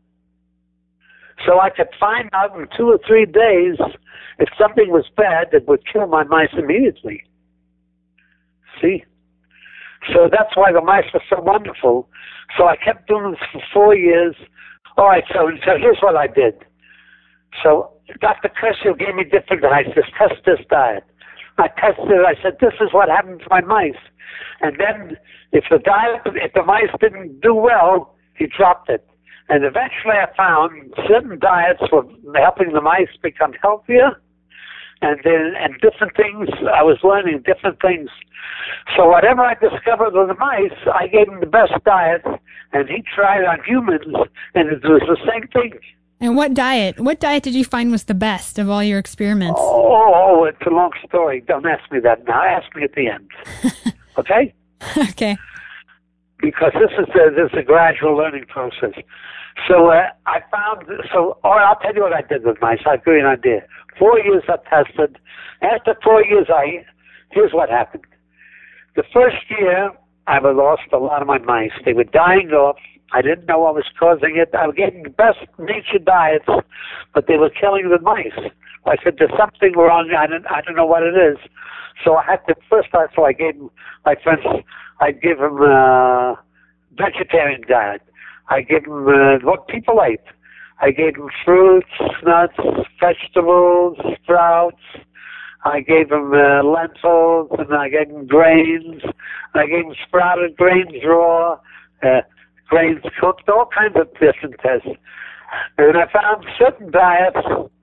So I could find out in two or three days if something was bad that would kill my mice immediately. See? So that's why the mice were so wonderful. So I kept doing this for four years. All right, so, so here's what I did. So Doctor Kershaw gave me different diets. Just test this diet. I tested it. I said, this is what happened to my mice. And then if the diet, if the mice didn't do well, he dropped it. And eventually I found certain diets were helping the mice become healthier. And then, and different things, I was learning different things. So whatever I discovered with the mice, I gave him the best diet, and he tried on humans, and it was the same thing. And what diet? What diet did you find was the best of all your experiments? Oh, oh, it's a long story. Don't ask me that now. Ask me at the end. Okay? Okay. Because this is a, this is a gradual learning process. So uh, I found, so or I'll tell you what I did with mice. I'll give you an idea. Four years I tested. After four years, I here's what happened. The first year, I lost a lot of my mice. They were dying off. I didn't know what was causing it. I was getting the best nature diets, but they were killing the mice. I said, there's something wrong. I don't, I don't know what it is. So I had to, first start, so I gave my friends, I gave them a vegetarian diet. I gave them uh, what people ate. I gave them fruits, nuts, vegetables, sprouts. I gave them uh, lentils, and I gave them grains. I gave them sprouted grains raw, uh, grains cooked, all kinds of different tests. And I found certain diets,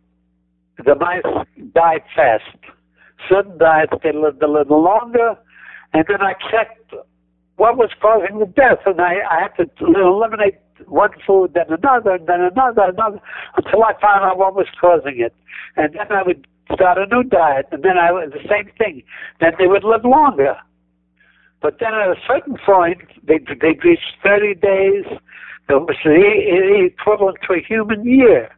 the mice died fast. Certain diets, they lived a little longer. And then I checked what was causing the death, and I, I had to eliminate one food, then another, and then another, another, until I found out what was causing it. And then I would start a new diet, and then I would, the same thing. Then they would live longer. But then at a certain point, they they reached thirty days, which is the equivalent to a human year.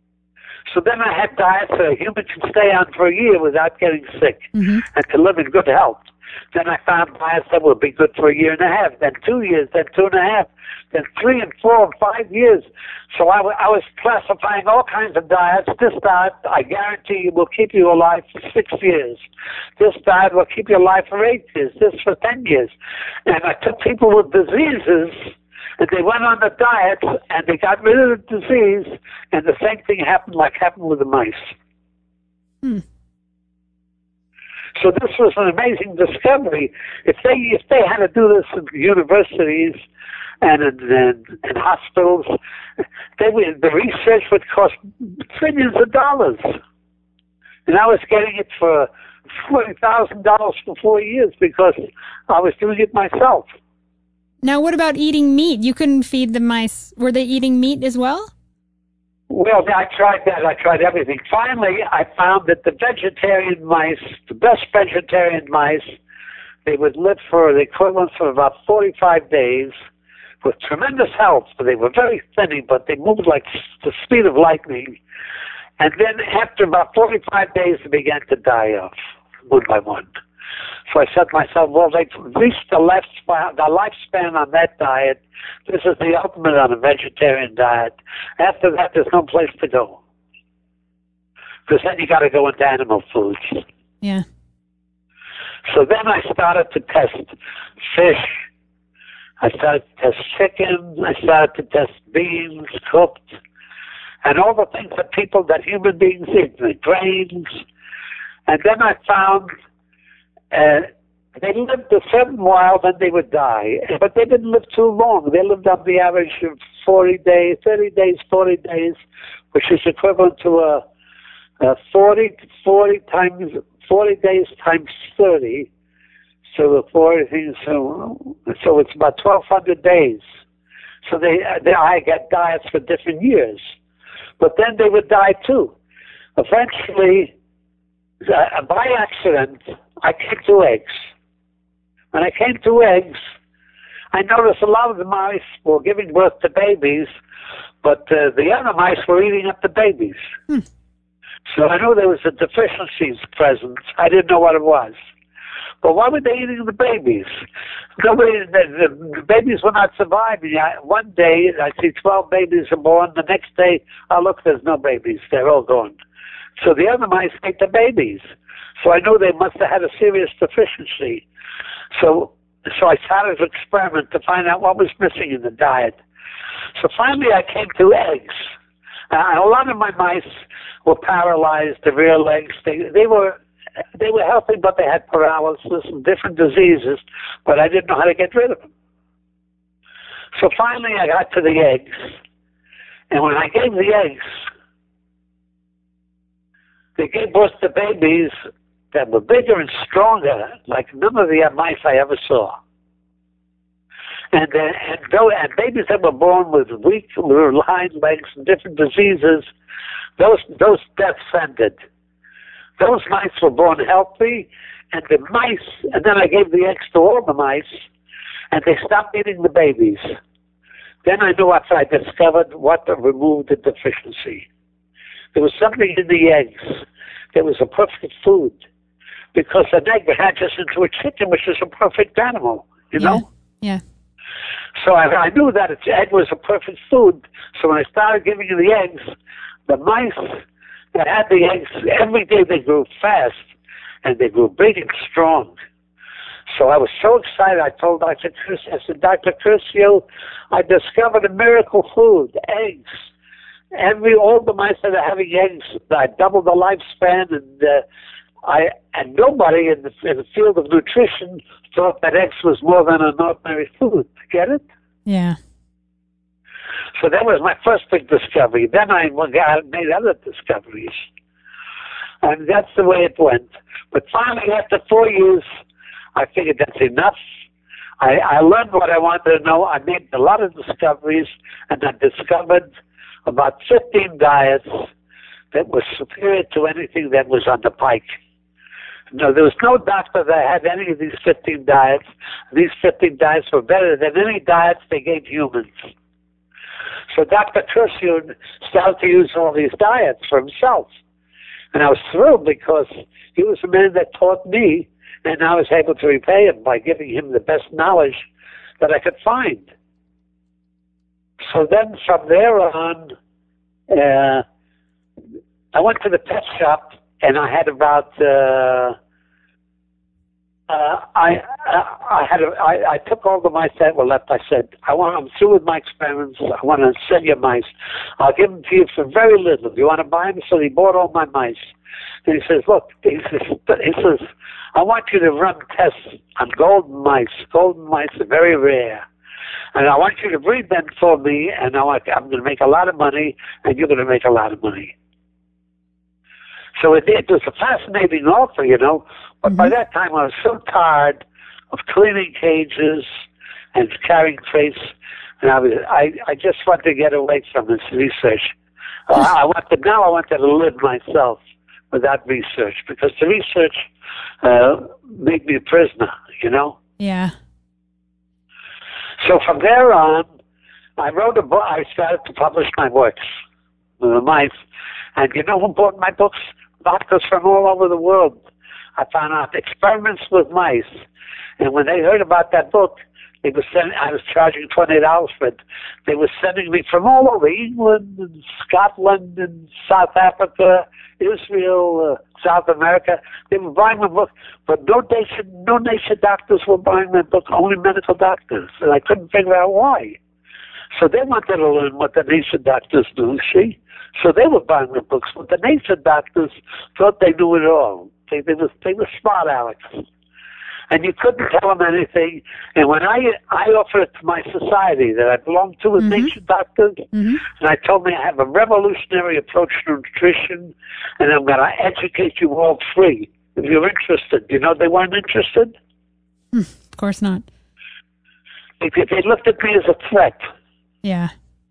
So then I had diets that a human can stay on for a year without getting sick, mm-hmm. and to live in good health. Then I found diets that would be good for a year and a half, then two years, then two and a half, then three and four and five years. So I, w- I was classifying all kinds of diets. This diet, I guarantee you, will keep you alive for six years. This diet will keep you alive for eight years. This for ten years. And I took people with diseases, and they went on the diet, and they got rid of the disease, and the same thing happened like happened with the mice. Hmm. So this was an amazing discovery. If they if they had to do this in universities and in, in, in hospitals, they would, the research would cost trillions of dollars. And I was getting it for forty thousand dollars for four years because I was doing it myself. Now, what about eating meat? You couldn't feed the mice. Were they eating meat as well? Well, I tried that. I tried everything. Finally, I found that the vegetarian mice, the best vegetarian mice, they would live for the equivalent of about forty-five days with tremendous health. They were very thin, but they moved like the speed of lightning. And then after about forty-five days, they began to die off one by one. So I said to myself, well, they've reached the lifespan, the lifespan on that diet. This is the ultimate on a vegetarian diet. After that, there's no place to go. Because then you got to go into animal foods. Yeah. So then I started to test fish. I started to test chicken. I started to test beans, cooked, and all the things that people, that human beings eat, the grains. And then I found uh, they lived a certain while, then they would die. But they didn't live too long. They lived on the average of forty days, thirty days, forty days, which is equivalent to a, a forty, forty times, forty days times thirty. So the forty things, so, so it's about twelve hundred days. So they, they I got diets for different years. But then they would die too. Eventually, uh, by accident, I came to eggs. When I came to eggs, I noticed a lot of the mice were giving birth to babies, but uh, the other mice were eating up the babies. Hmm. So I knew there was a deficiency present. I didn't know what it was. But why were they eating the babies? Nobody, the, the, the babies were not surviving. I, one day, I see twelve babies are born. The next day, I look, there's no babies. They're all gone. So the other mice ate the babies. So I knew they must have had a serious deficiency. So, so I started to experiment to find out what was missing in the diet. So finally, I came to eggs. Uh, a lot of my mice were paralyzed, the rear legs. They, they were they were healthy, but they had paralysis and different diseases, but I didn't know how to get rid of them. So finally, I got to the eggs. And when I gave the eggs, they gave birth to babies that were bigger and stronger, like none of the mice I ever saw. And, uh, and, and babies that were born with weak hind legs and different diseases, those those deaths ended. Those mice were born healthy, and the mice, and then I gave the eggs to all the mice, and they stopped eating the babies. Then I knew after I discovered what removed the deficiency. There was something in the eggs. There was a perfect food, because an egg hatches into a chicken, which is a perfect animal, you yeah. know? Yeah. So I, I knew that its egg was a perfect food. So when I started giving you the eggs, the mice that had the eggs, every day they grew fast, and they grew big and strong. So I was so excited, I told Doctor Curcio, I said, Doctor Curcio, I discovered a miracle food, eggs. Every, all the mice that are having eggs, I doubled the lifespan, and uh, I and nobody in the, in the field of nutrition thought that eggs was more than an ordinary food. Get it? Yeah. So that was my first big discovery. Then I made other discoveries. And that's the way it went. But finally, after four years, I figured that's enough. I, I learned what I wanted to know. I made a lot of discoveries, and I discovered about fifteen diets that were superior to anything that was on the pike. No, there was no doctor that had any of these fifteen diets. These fifteen diets were better than any diets they gave humans. So Doctor Curcio started to use all these diets for himself. And I was thrilled because he was the man that taught me, and I was able to repay him by giving him the best knowledge that I could find. So then from there on, uh, I went to the pet shop, and I had about, uh, uh, I, I had, a, I, I took all the mice that were left. I said, I want, I'm through with my experiments. I want to sell you mice. I'll give them to you for very little. Do you want to buy them? So he bought all my mice. And he says, look, he says, he says, I want you to run tests on golden mice. Golden mice are very rare. And I want you to breed them for me, and I want, I'm going to make a lot of money, and you're going to make a lot of money. So it, it was a fascinating offer, you know. But mm-hmm. by that time, I was so tired of cleaning cages and carrying crates, and I was I, I just wanted to get away from this research. Uh, I wanted now I wanted to live myself without research, because the research uh, made me a prisoner, you know. Yeah. So from there on, I wrote a book. I started to publish my works, uh, mice, and you know who bought my books? Doctors from all over the world. I found out experiments with mice, and when they heard about that book, they were sending. I was charging twenty dollars for it. They were sending me from all over England and Scotland and South Africa, Israel, uh, South America. They were buying my book, but no nature, no nature doctors were buying my book. Only medical doctors, and I couldn't figure out why. So they wanted to learn what the nature doctors do. See. So they were buying the books, but the nature doctors thought they knew it all. They, they, were, they were smart Alex. And you couldn't tell them anything. And when I I offered it to my society that I belong to as mm-hmm. nature doctors, mm-hmm. and I told me I have a revolutionary approach to nutrition, and I'm going to educate you all free if you're interested. You know, they weren't interested. Mm, of course not. They, they looked at me as a threat. Yeah.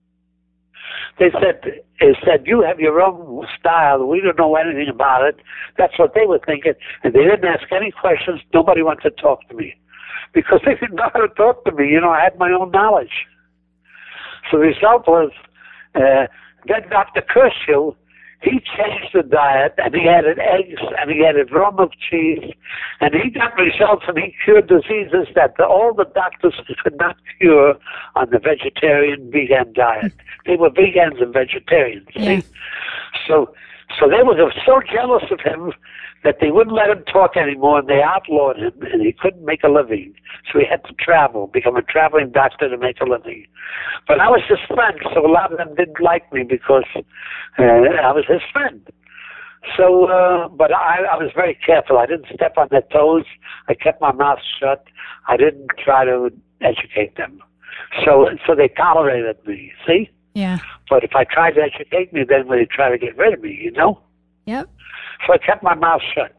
They said, they said, you have your own style. We don't know anything about it. That's what they were thinking. And they didn't ask any questions. Nobody wanted to talk to me because they didn't know how to talk to me. You know, I had my own knowledge. So the result was, uh, then Doctor Curcio, he changed the diet, and he added eggs, and he added rum of cheese, and he got results, and he cured diseases that the, all the doctors could not cure on the vegetarian vegan diet. They were vegans and vegetarians. Yeah. See? So, so they were so jealous of him that they wouldn't let him talk anymore, and they outlawed him, and he couldn't make a living. So he had to travel, become a traveling doctor to make a living. But I was his friend, so a lot of them didn't like me because uh, I was his friend. So, uh, but I, I was very careful. I didn't step on their toes. I kept my mouth shut. I didn't try to educate them. So, so they tolerated me, see? Yeah. But if I tried to educate me, then they try to get rid of me, you know? Yep. So I kept my mouth shut.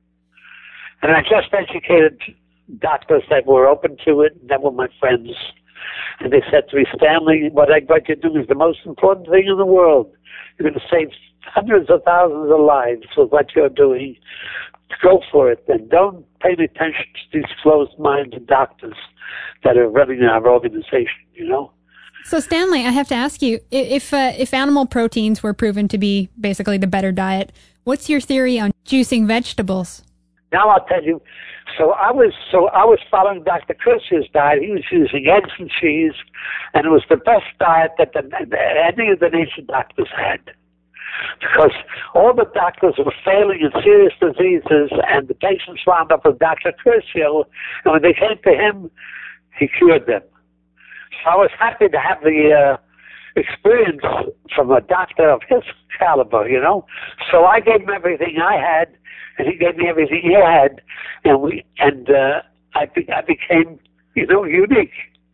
And I just educated doctors that were open to it, and that were my friends. And they said to me, Stanley, what I'd like you to do is the most important thing in the world. You're going to save hundreds of thousands of lives with what you're doing. Go for it. And don't pay any attention to these closed-minded doctors that are running our organization, you know? So, Stanley, I have to ask you, if uh, if animal proteins were proven to be basically the better diet, what's your theory on juicing vegetables? Now I'll tell you. So I was so I was following Doctor Curcio's diet. He was using eggs and cheese, and it was the best diet that, the, that any of the nature doctors had. Because all the doctors were failing in serious diseases, and the patients wound up with Doctor Curcio, and when they came to him, he cured them. So I was happy to have the uh, experience from a doctor of his caliber, you know. So I gave him everything I had, and he gave me everything he had, and we and uh, I be, I became, you know, unique.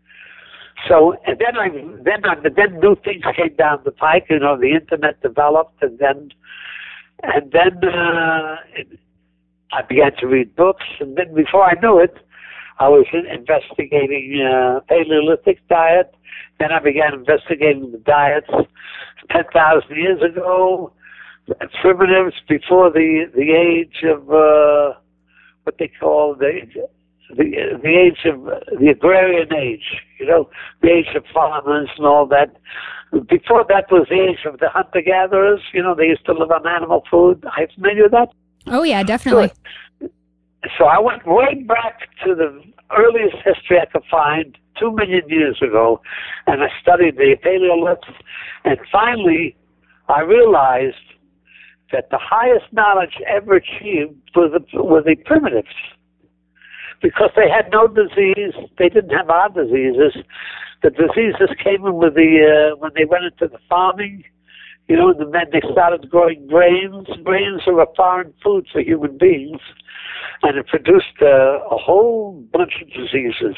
So and then I then I, then new things came down the pike, you know. The internet developed, and then and then uh, I began to read books, and then before I knew it, I was investigating uh, Paleolithic diet. Then I began investigating the diets ten thousand years ago, primitives before the the age of uh, what they call the the the age of the agrarian age. You know, the age of farmers and all that. Before that was the age of the hunter-gatherers. You know, they used to live on animal food. Are you familiar with that? Oh yeah, definitely. Good. So I went way back to the earliest history I could find, two million years ago, and I studied the Paleolithic, and finally I realized that the highest knowledge ever achieved were the, were the primitives, because they had no disease, they didn't have our diseases. The diseases came in with the, uh, when they went into the farming, you know, and then they started growing grains. Grains are a foreign food for human beings. And it produced uh, a whole bunch of diseases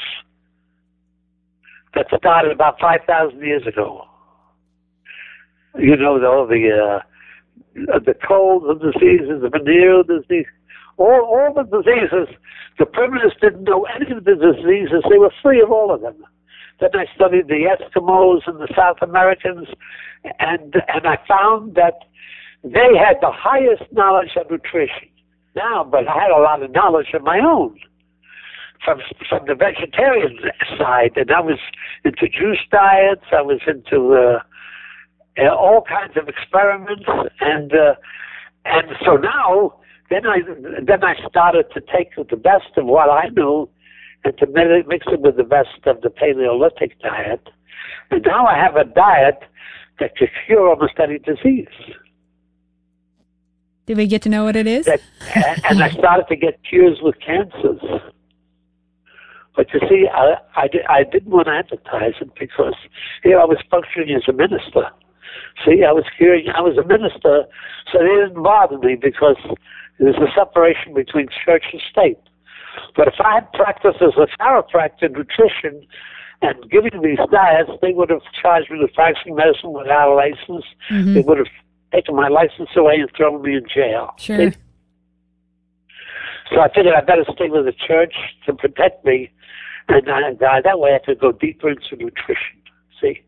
that started about five thousand years ago. You know, all the uh, the cold, the diseases, the venereal disease, all all the diseases. The primitives didn't know any of the diseases. They were free of all of them. Then I studied the Eskimos and the South Americans, and and I found that they had the highest knowledge of nutrition. Now, but I had a lot of knowledge of my own from from the vegetarian side, and I was into juice diets. I was into uh, uh, all kinds of experiments, and uh, and so now then I then I started to take the best of what I knew and to mix it with the best of the Paleolithic diet, and now I have a diet that can cure almost any disease. Did we get to know what it is? That, and I started to get cures with cancers. But you see, I, I, I didn't want to advertise it because here I was functioning as a minister. See, I was curing, I was a minister, so they didn't bother me because there's a separation between church and state. But if I had practiced as a chiropractor, nutrition, and giving these diets, they would have charged me with practicing medicine without a license. Mm-hmm. They would have taken my license away and thrown me in jail. Sure. See? So I figured I'd better stay with the church to protect me, and I, that way I could go deeper into nutrition. See,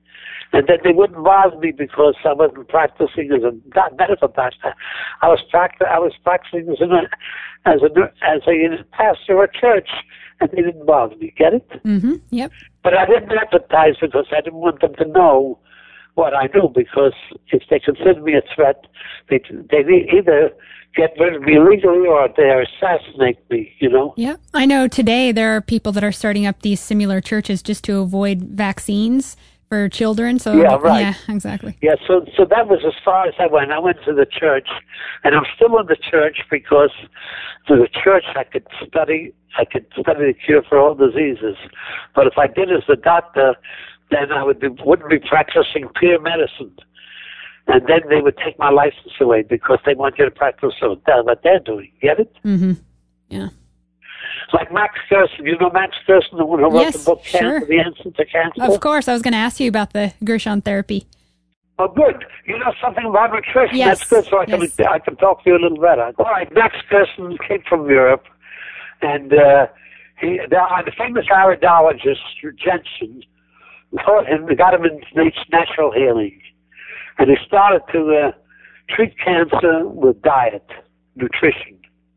And then they wouldn't bother me because I wasn't practicing as a medical doctor. I was practicing. I was practicing as a as a as a pastor of a church, and they didn't bother me. Get it? Mm-hmm. Yep. But I didn't advertise because I didn't want them to know what I knew, because if they consider me a threat, they they either get rid of me legally or they assassinate me, you know? Yeah. I know today there are people that are starting up these similar churches just to avoid vaccines for children. So yeah, right. Yeah, exactly. Yeah, so so that was as far as I went. I went to the church, and I'm still in the church because to the church I could study I could study the cure for all diseases. But if I did as a doctor, then I would be, wouldn't be practicing peer medicine. And then they would take my license away because they want you to practice what they're doing. Get it? Mm-hmm. Yeah. Like Max Gerson. You know Max Gerson, the one who wrote yes, the book sure. Cancer, The Answer to Cancer? Of course. I was going to ask you about the Gerson therapy. Oh, good. You know something about nutrition. Yes. That's good, so I can, yes. I can talk to you a little better. All right, Max Gerson came from Europe, and uh, he, the, the famous iridologist, Jensen, taught him, got him into natural healing. And he started to uh, treat cancer with diet, nutrition,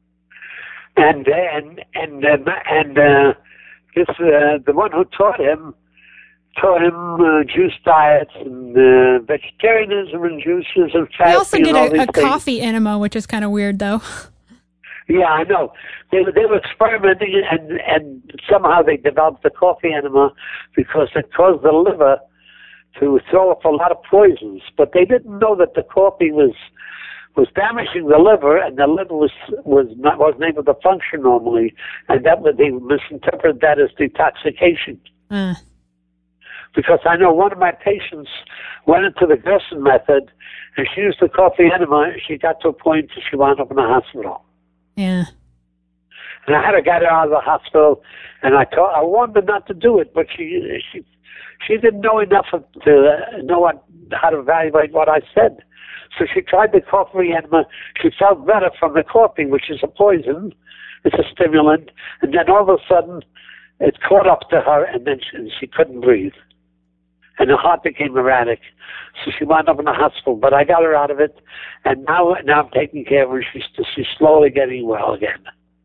and and and uh, and uh, this uh, the one who taught him taught him uh, juice diets and uh, vegetarianism and juices and fasting. He also did and all a, these a things. coffee enema, which is kind of weird, though. Yeah, I know. They were they were experimenting, and and somehow they developed the coffee enema because it caused the liver to throw up a lot of poisons, but they didn't know that the coffee was was damaging the liver, and the liver was was not wasn't able to function normally, and that was, they misinterpreted that as detoxification. Uh. Because I know one of my patients went into the Gerson method, and she used the coffee enema. She got to a point that she wound up in the hospital. Yeah. And I had to get her out of the hospital, and I told I warned her not to do it, but she she. She didn't know enough to uh, know what, how to evaluate what I said. So she tried the coffee enema. She felt better from the coffee, which is a poison. It's a stimulant. And then all of a sudden, it caught up to her, and then she, she couldn't breathe. And her heart became erratic. So she wound up in the hospital. But I got her out of it, and now, now I'm taking care of her. She's, she's slowly getting well again.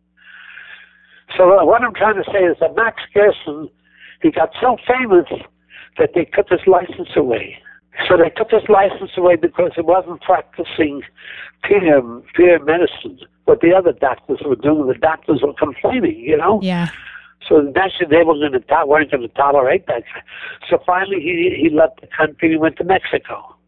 So uh, what I'm trying to say is that Max Gerson, he got so famous that they took his license away. So they took his license away because he wasn't practicing peer, peer medicine. What the other doctors were doing, the doctors were complaining, you know? Yeah. So naturally they were going to to- weren't going to tolerate that. So finally he he left the country and he went to Mexico.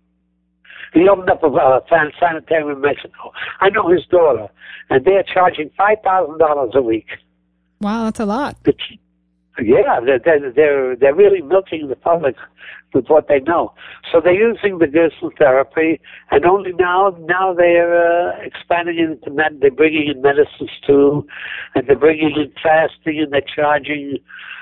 He opened up a uh, sanitarium in Mexico. I know his daughter, and they're charging five thousand dollars a week. Wow, that's a lot. It's, Yeah, they're, they're, they're really milking the public with what they know. So they're using the Gerson therapy, and only now now they're uh, expanding into med. They're bringing in medicines too, and they're bringing in fasting, and they're charging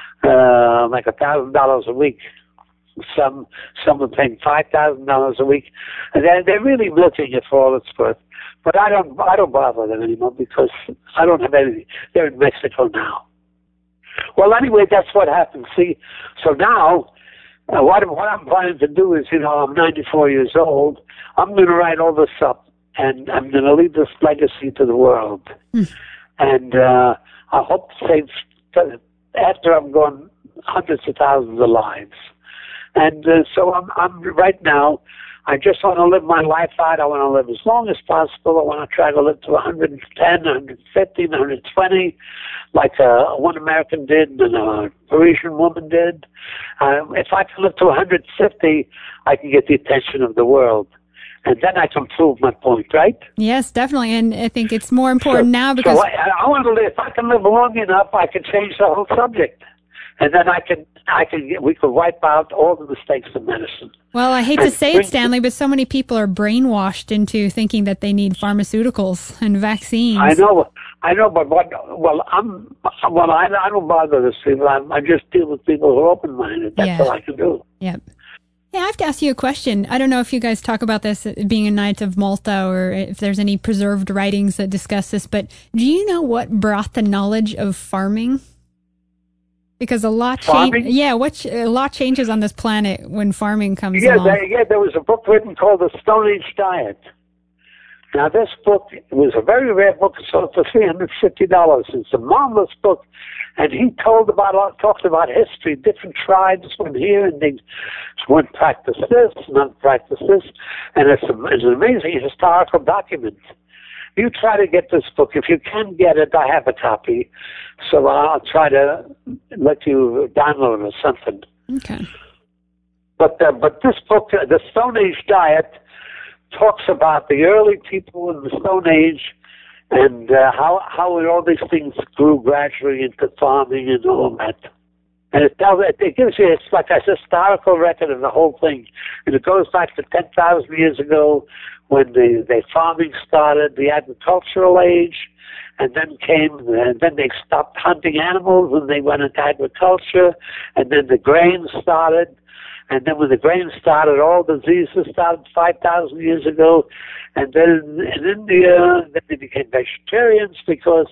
uh, like a thousand dollars a week. Some some are paying five thousand dollars a week, and they're they're really milking it for all it's worth. But I don't I don't bother them anymore because I don't have anything. They're in Mexico now. Well, anyway, that's what happened. See, so now, uh, what, what I'm planning to do is, you know, I'm ninety-four years old. I'm going to write all this up, and I'm going to leave this legacy to the world. Mm. And uh, I hope to save, after I'm gone, hundreds of thousands of lives. And uh, so I'm, I'm right now, I just want to live my life out. I want to live as long as possible. I want to try to live to one hundred ten, one hundred fifty, one hundred twenty, like uh, one American did and a Parisian woman did. Uh, if I can live to one hundred fifty, I can get the attention of the world. And then I can prove my point, right? Yes, definitely. And I think it's more important so, now because... So I, I want to live. If I can live long enough, I can change the whole subject. And then I can, I can, we could wipe out all the mistakes of medicine. Well, I hate to say it, Stanley, but so many people are brainwashed into thinking that they need pharmaceuticals and vaccines. I know, I know, but what? Well, I'm, well, I, I don't bother those people. I, I just deal with people who are open-minded. That's yeah. all I can do. Yep. Yeah, I have to ask you a question. I don't know if you guys talk about this being a Knight of Malta or if there's any preserved writings that discuss this, but do you know what brought the knowledge of farming? Because a lot Farming? change. Yeah, what ch- a lot changes on this planet when farming comes Yeah, along. there, yeah, there was a book written called The Stone Age Diet. Now, this book was a very rare book. It sold for three hundred fifty dollars. It's a marvelous book. And he told about, talked about history. Different tribes went here, and they one practiced this, another practiced this. And it's, a, it's an amazing historical document. You try to get this book. If you can get it, I have a copy. So I'll try to let you download it or something. Okay. But, uh, but this book, uh, The Stone Age Diet, talks about the early people in the Stone Age and uh, how how all these things grew gradually into farming and all that. And it tells it, it gives you, it's like a historical record of the whole thing. And it goes back to ten thousand years ago when the, the farming started, the agricultural age, and then came, and then they stopped hunting animals and they went into agriculture, and then the grain started. And then when the grain started, all diseases started five thousand years ago. And then in India, then they became vegetarians because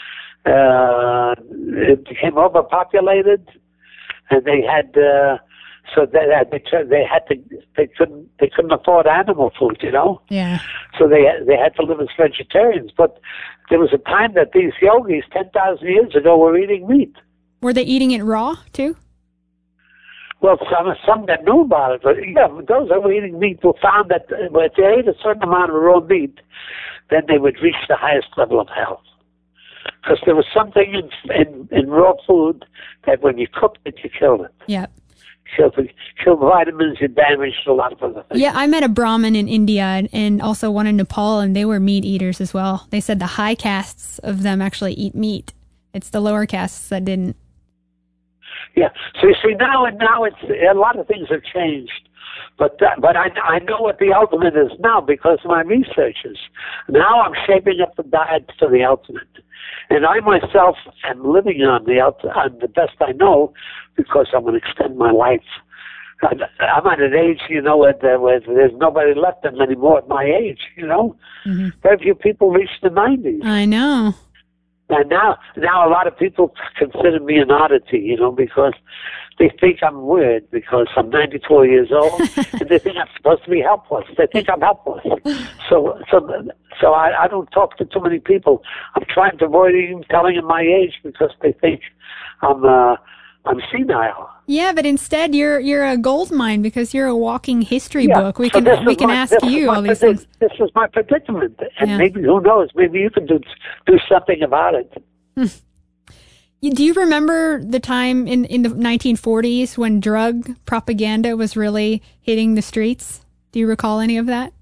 uh, it became overpopulated. And they had, uh, so they had, they had to, they couldn't, they couldn't afford animal food, you know? Yeah. So they, they had to live as vegetarians. But there was a time that these yogis ten thousand years ago were eating meat. Were they eating it raw, too? Well, some some that knew about it, but yeah, those that were eating meat were found that uh, if they ate a certain amount of raw meat, then they would reach the highest level of health. Because there was something in, in in raw food that when you cooked it, you killed it. Yeah. Killed, killed vitamins, you damaged a lot of other things. Yeah, I met a Brahmin in India and, and also one in Nepal, and they were meat eaters as well. They said the high castes of them actually eat meat. It's the lower castes that didn't. Yeah. So you see, now and now it's a lot of things have changed, but uh, but I I know what the ultimate is now because of my researches. Now I'm shaping up the diet for the ultimate, and I myself am living on the on the best I know because I'm going to extend my life. I'm at an age, you know, where, there, where there's nobody left anymore at my age. You know, mm-hmm. Very few people reach the nineties. I know. And now, now a lot of people consider me an oddity, you know, because they think I'm weird because I'm ninety-four years old, and they think I'm supposed to be helpless. They think I'm helpless. So, so, so I, I don't talk to too many people. I'm trying to avoid even telling them my age because they think I'm, uh, I'm senile. Yeah, but instead you're you're a gold mine because you're a walking history yeah. book. We so can we can my, ask you all these predic- things. This is my predicament, and Yeah. maybe who knows? Maybe you can do do something about it. Hmm. You- Do you remember the time in, in the nineteen forties when drug propaganda was really hitting the streets? Do you recall any of that?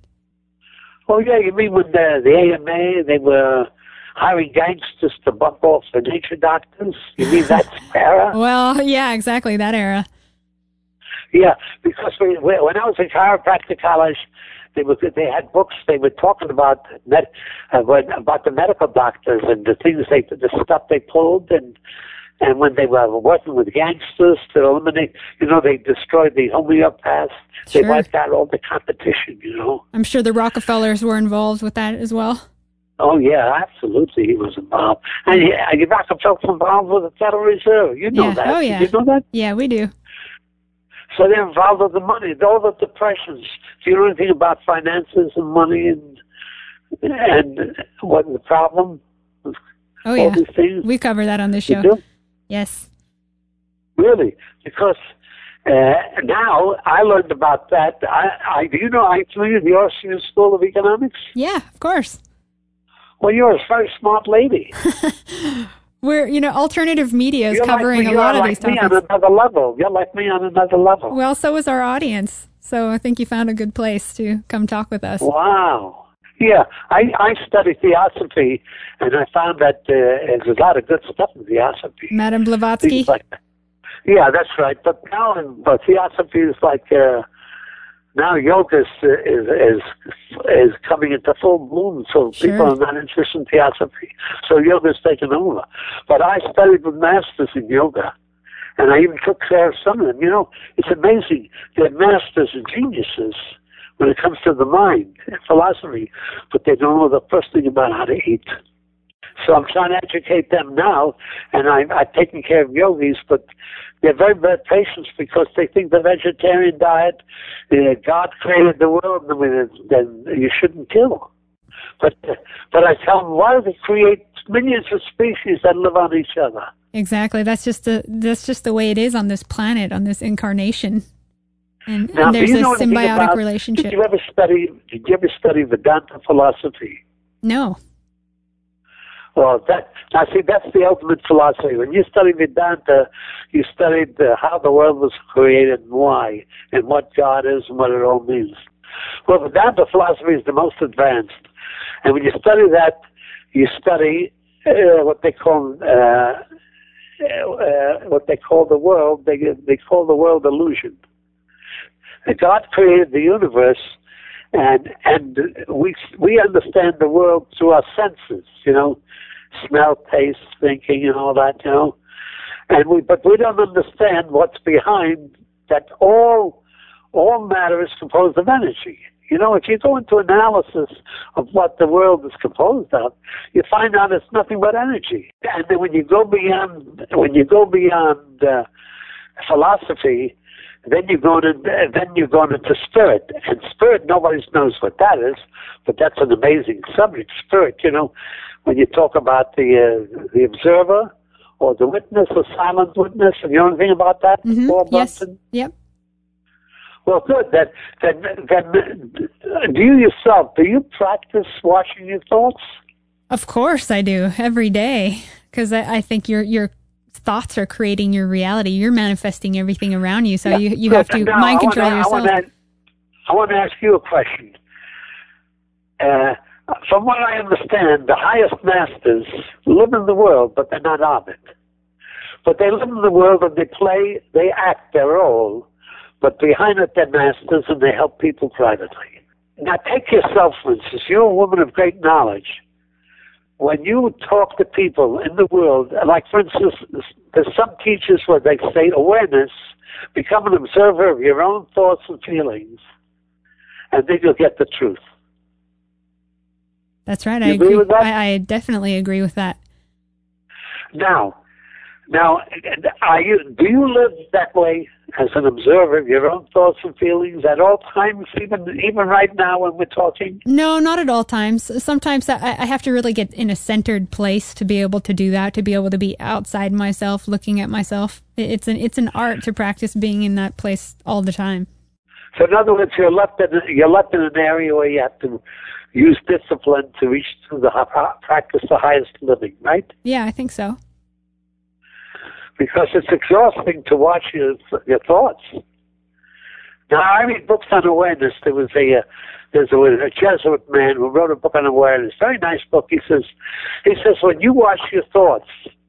Oh yeah, you mean when the the A M A they were hiring gangsters to bump off the nature doctors? You mean that era? Well, yeah, exactly, that era. Yeah, because we, we, when I was in chiropractic college, they were they had books. They were talking about med, uh, when, about the medical doctors and the things they the stuff they pulled, and and when they were working with gangsters to eliminate, you know, they destroyed the homeopaths. Sure. They wiped out all the competition. You know. I'm sure the Rockefellers were involved with that as well. Oh yeah, absolutely, he was involved, and yeah, Rockefeller was involved with the Federal Reserve. You know Yeah. that? Oh, yeah. Did you know that? Yeah, we do. So they're involved with the money, all the depressions. Do you know anything about finances and money and and what the problem? Oh all yeah, these things? we cover that on this You show. do? Yes. Really? Because uh, now I learned about that. I, I do you know I familiar with the Austrian School of Economics? Yeah, of course. Well, you're a very smart lady. We're, you know, alternative media is You're covering like, a lot you're of like these me topics. on another level. You're like me on another level. Well, so is our audience. So I think you found a good place to come talk with us. Wow. Yeah, I, I studied theosophy, and I found that uh, there's a lot of good stuff in theosophy. Madame Blavatsky? Things like, yeah, that's right. But now, but theosophy is like uh, now yoga is, is is is coming into full bloom. So Sure. people are not interested in theosophy. So yoga is taking over. But I studied with masters in yoga, and I even took care of some of them. You know, it's amazing. They're masters and geniuses when it comes to the mind and philosophy, but they don't know the first thing about how to eat. So I'm trying to educate them now, and I'm, I'm taking care of yogis, but they're very bad patients because they think the vegetarian diet, uh, God created the world, and then you shouldn't kill. But but I tell them, why do they create millions of species that live on each other? Exactly. That's just the that's just the way it is on this planet, on this incarnation. And, now, and there's do you know a symbiotic about, relationship. Did you ever study? Did you ever study Vedanta philosophy? No. Well, that now see, that's the ultimate philosophy. When you study Vedanta, you studied uh, how the world was created and why, and what God is and what it all means. Well, Vedanta philosophy is the most advanced, and when you study that, you study uh, what they call uh, uh, what they call the world. They they call the world illusion. And God created the universe. And and we we understand the world through our senses, you know, smell, taste, thinking, and all that, you know. And we but we don't understand what's behind that. All all matter is composed of energy. You know, if you go into analysis of what the world is composed of, you find out it's nothing but energy. And then when you go beyond when you go beyond uh, philosophy. Then you're going to, then you're going into spirit, and spirit nobody knows what that is, but that's an amazing subject. Spirit, you know, when you talk about the uh, the observer or the witness, the silent witness, and you know anything about that? Mm-hmm. Paul Yes. Brunson? Yep. Well, good. Then, then, then, do you yourself? Do you practice watching your thoughts? Of course, I do every day, because I, I think you're you're. thoughts are creating your reality. You're manifesting everything around you, so yeah, you you good. have to now, mind control I wanna, yourself. I want, to, I want to ask you a question. Uh, from what I understand, the highest masters live in the world, but they're not of it. But they live in the world and they play, they act their role, but behind it they're masters and they help people privately. Now take yourself, for instance. You're a woman of great knowledge. When you talk to people in the world, like for instance, there's some teachers where they say awareness, become an observer of your own thoughts and feelings, and then you'll get the truth. That's right. I you agree. agree with that? I, I definitely agree with that. Now, now, are you? Do you live that way as an observer of your own thoughts and feelings at all times, even even right now when we're talking? No, not at all times. Sometimes I, I have to really get in a centered place to be able to do that, to be able to be outside myself, looking at myself. It's an it's an art to practice being in that place all the time. So, in other words, you're left in you're left in an area where you have to use discipline to reach to the practice the highest living, right? Yeah, I think so. Because it's exhausting to watch your your thoughts. Now, I read books on awareness. There was a uh, there's a, a Jesuit man who wrote a book on awareness. Very nice book. He says he says when you watch your thoughts,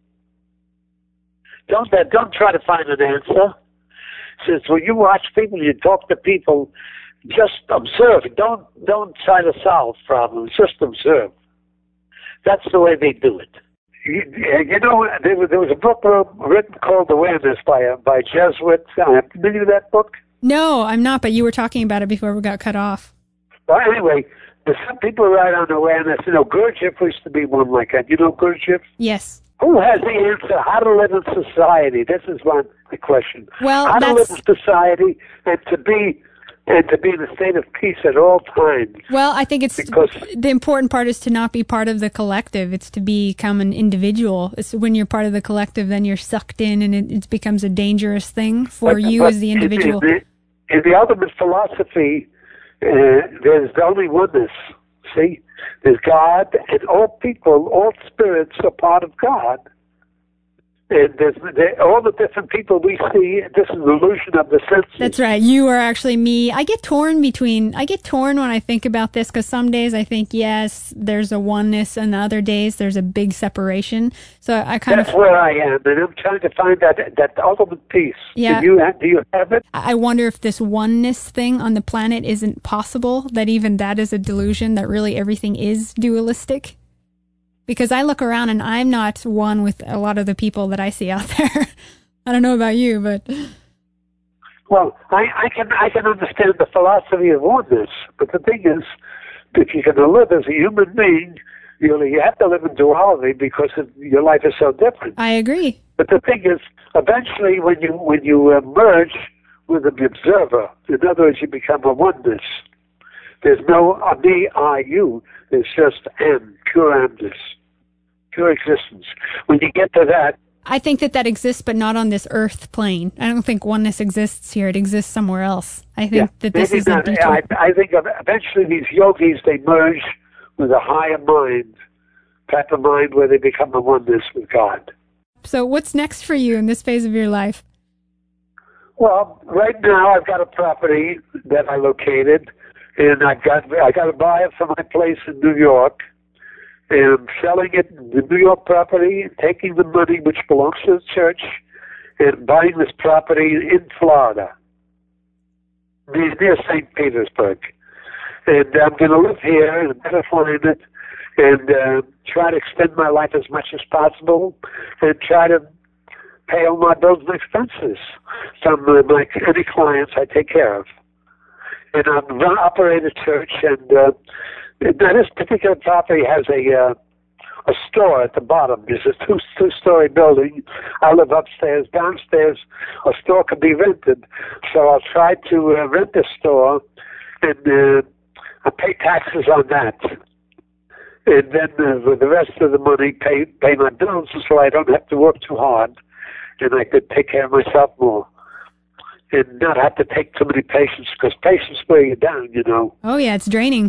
don't uh, don't try to find an answer. He says when you watch people, you talk to people, just observe. Don't don't try to solve problems. Just observe. That's the way they do it. You, you know, there was, there was a book written called Awareness by a, by Jesuits. Are you familiar with that book? No, I'm not, but you were talking about it before we got cut off. Well, anyway, there's some people write on awareness. You know, Gurdjieff used to be one like that. You know Gurdjieff? Yes. Who has the answer? How to live in society? This is one the question. Well, how that's... to live in society and to be and to be in a state of peace at all times. Well, I think it's because the important part is to not be part of the collective. It's to become an individual. It's when you're part of the collective, then you're sucked in, and it, it becomes a dangerous thing for but, you but as the individual. In the, in the ultimate philosophy, uh, there's only oneness. See, there's God, and all people, all spirits are part of God. And there's, there, all the different people we see, this is an illusion of the senses. That's right. You are actually me. I get torn between, I get torn when I think about this, because some days I think, yes, there's a oneness, and other days there's a big separation. So I kind That's of... That's where I am, and I'm trying to find that that ultimate peace. Yeah. Do you have, do you have it? I wonder if this oneness thing on the planet isn't possible, that even that is a delusion, that really everything is dualistic. Because I look around and I'm not one with a lot of the people that I see out there. I don't know about you, but... Well, I, I can I can understand the philosophy of oneness, but the thing is, if you're going to live as a human being, You, you have to live in duality because of, your life is so different. I agree. But the thing is, eventually, when you when you uh, merge with an observer, in other words, you become a oneness. There's no uh, me, I, you. There's just M, pure amness, pure existence. When you get to that, I think that that exists, but not on this earth plane. I don't think oneness exists here. It exists somewhere else. I think yeah, that this is not, a I, I think eventually these yogis, they merge with a higher mind, type of mind where they become a oneness with God. So what's next for you in this phase of your life? Well, right now I've got a property that I located, and I've got I got to buy it for my place in New York. And I'm selling it, the New York property, taking the money which belongs to the church, and buying this property in Florida, near Saint Petersburg. And I'm going to live here in a better climate and uh, try to extend my life as much as possible and try to pay all my bills and expenses from uh, my, any clients I take care of. And I run, operate a church, and uh, now this particular property has a uh, a store at the bottom. There's a two two story building. I live upstairs. Downstairs, a store can be rented. So I'll try to uh, rent the store, and uh, I pay taxes on that, and then uh, with the rest of the money, pay pay my bills, so I don't have to work too hard, and I could take care of myself more. And not have to take too many patients, because patients wear you down, you know. Oh, yeah, it's draining.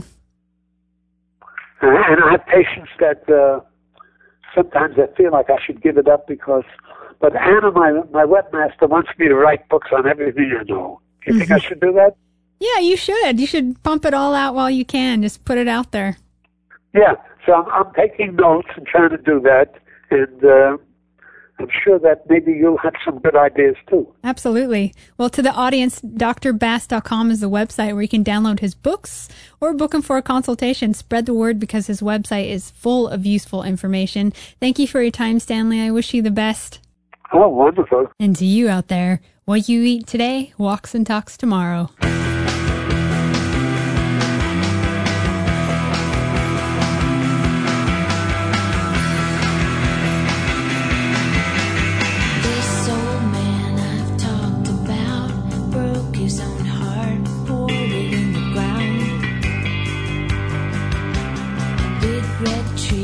Uh, and I have patients that uh, sometimes I feel like I should give it up because, but Anna, my my webmaster, wants me to write books on everything I know. Do you mm-hmm. think I should do that? Yeah, you should. You should pump it all out while you can. Just put it out there. Yeah, so I'm, I'm taking notes and trying to do that, and uh, I'm sure that maybe you'll have some good ideas too. Absolutely. Well, to the audience, D R bass dot com is the website where you can download his books or book him for a consultation. Spread the word because his website is full of useful information. Thank you for your time, Stanley. I wish you the best. Oh, wonderful. And to you out there, what you eat today walks and talks tomorrow. Red tree.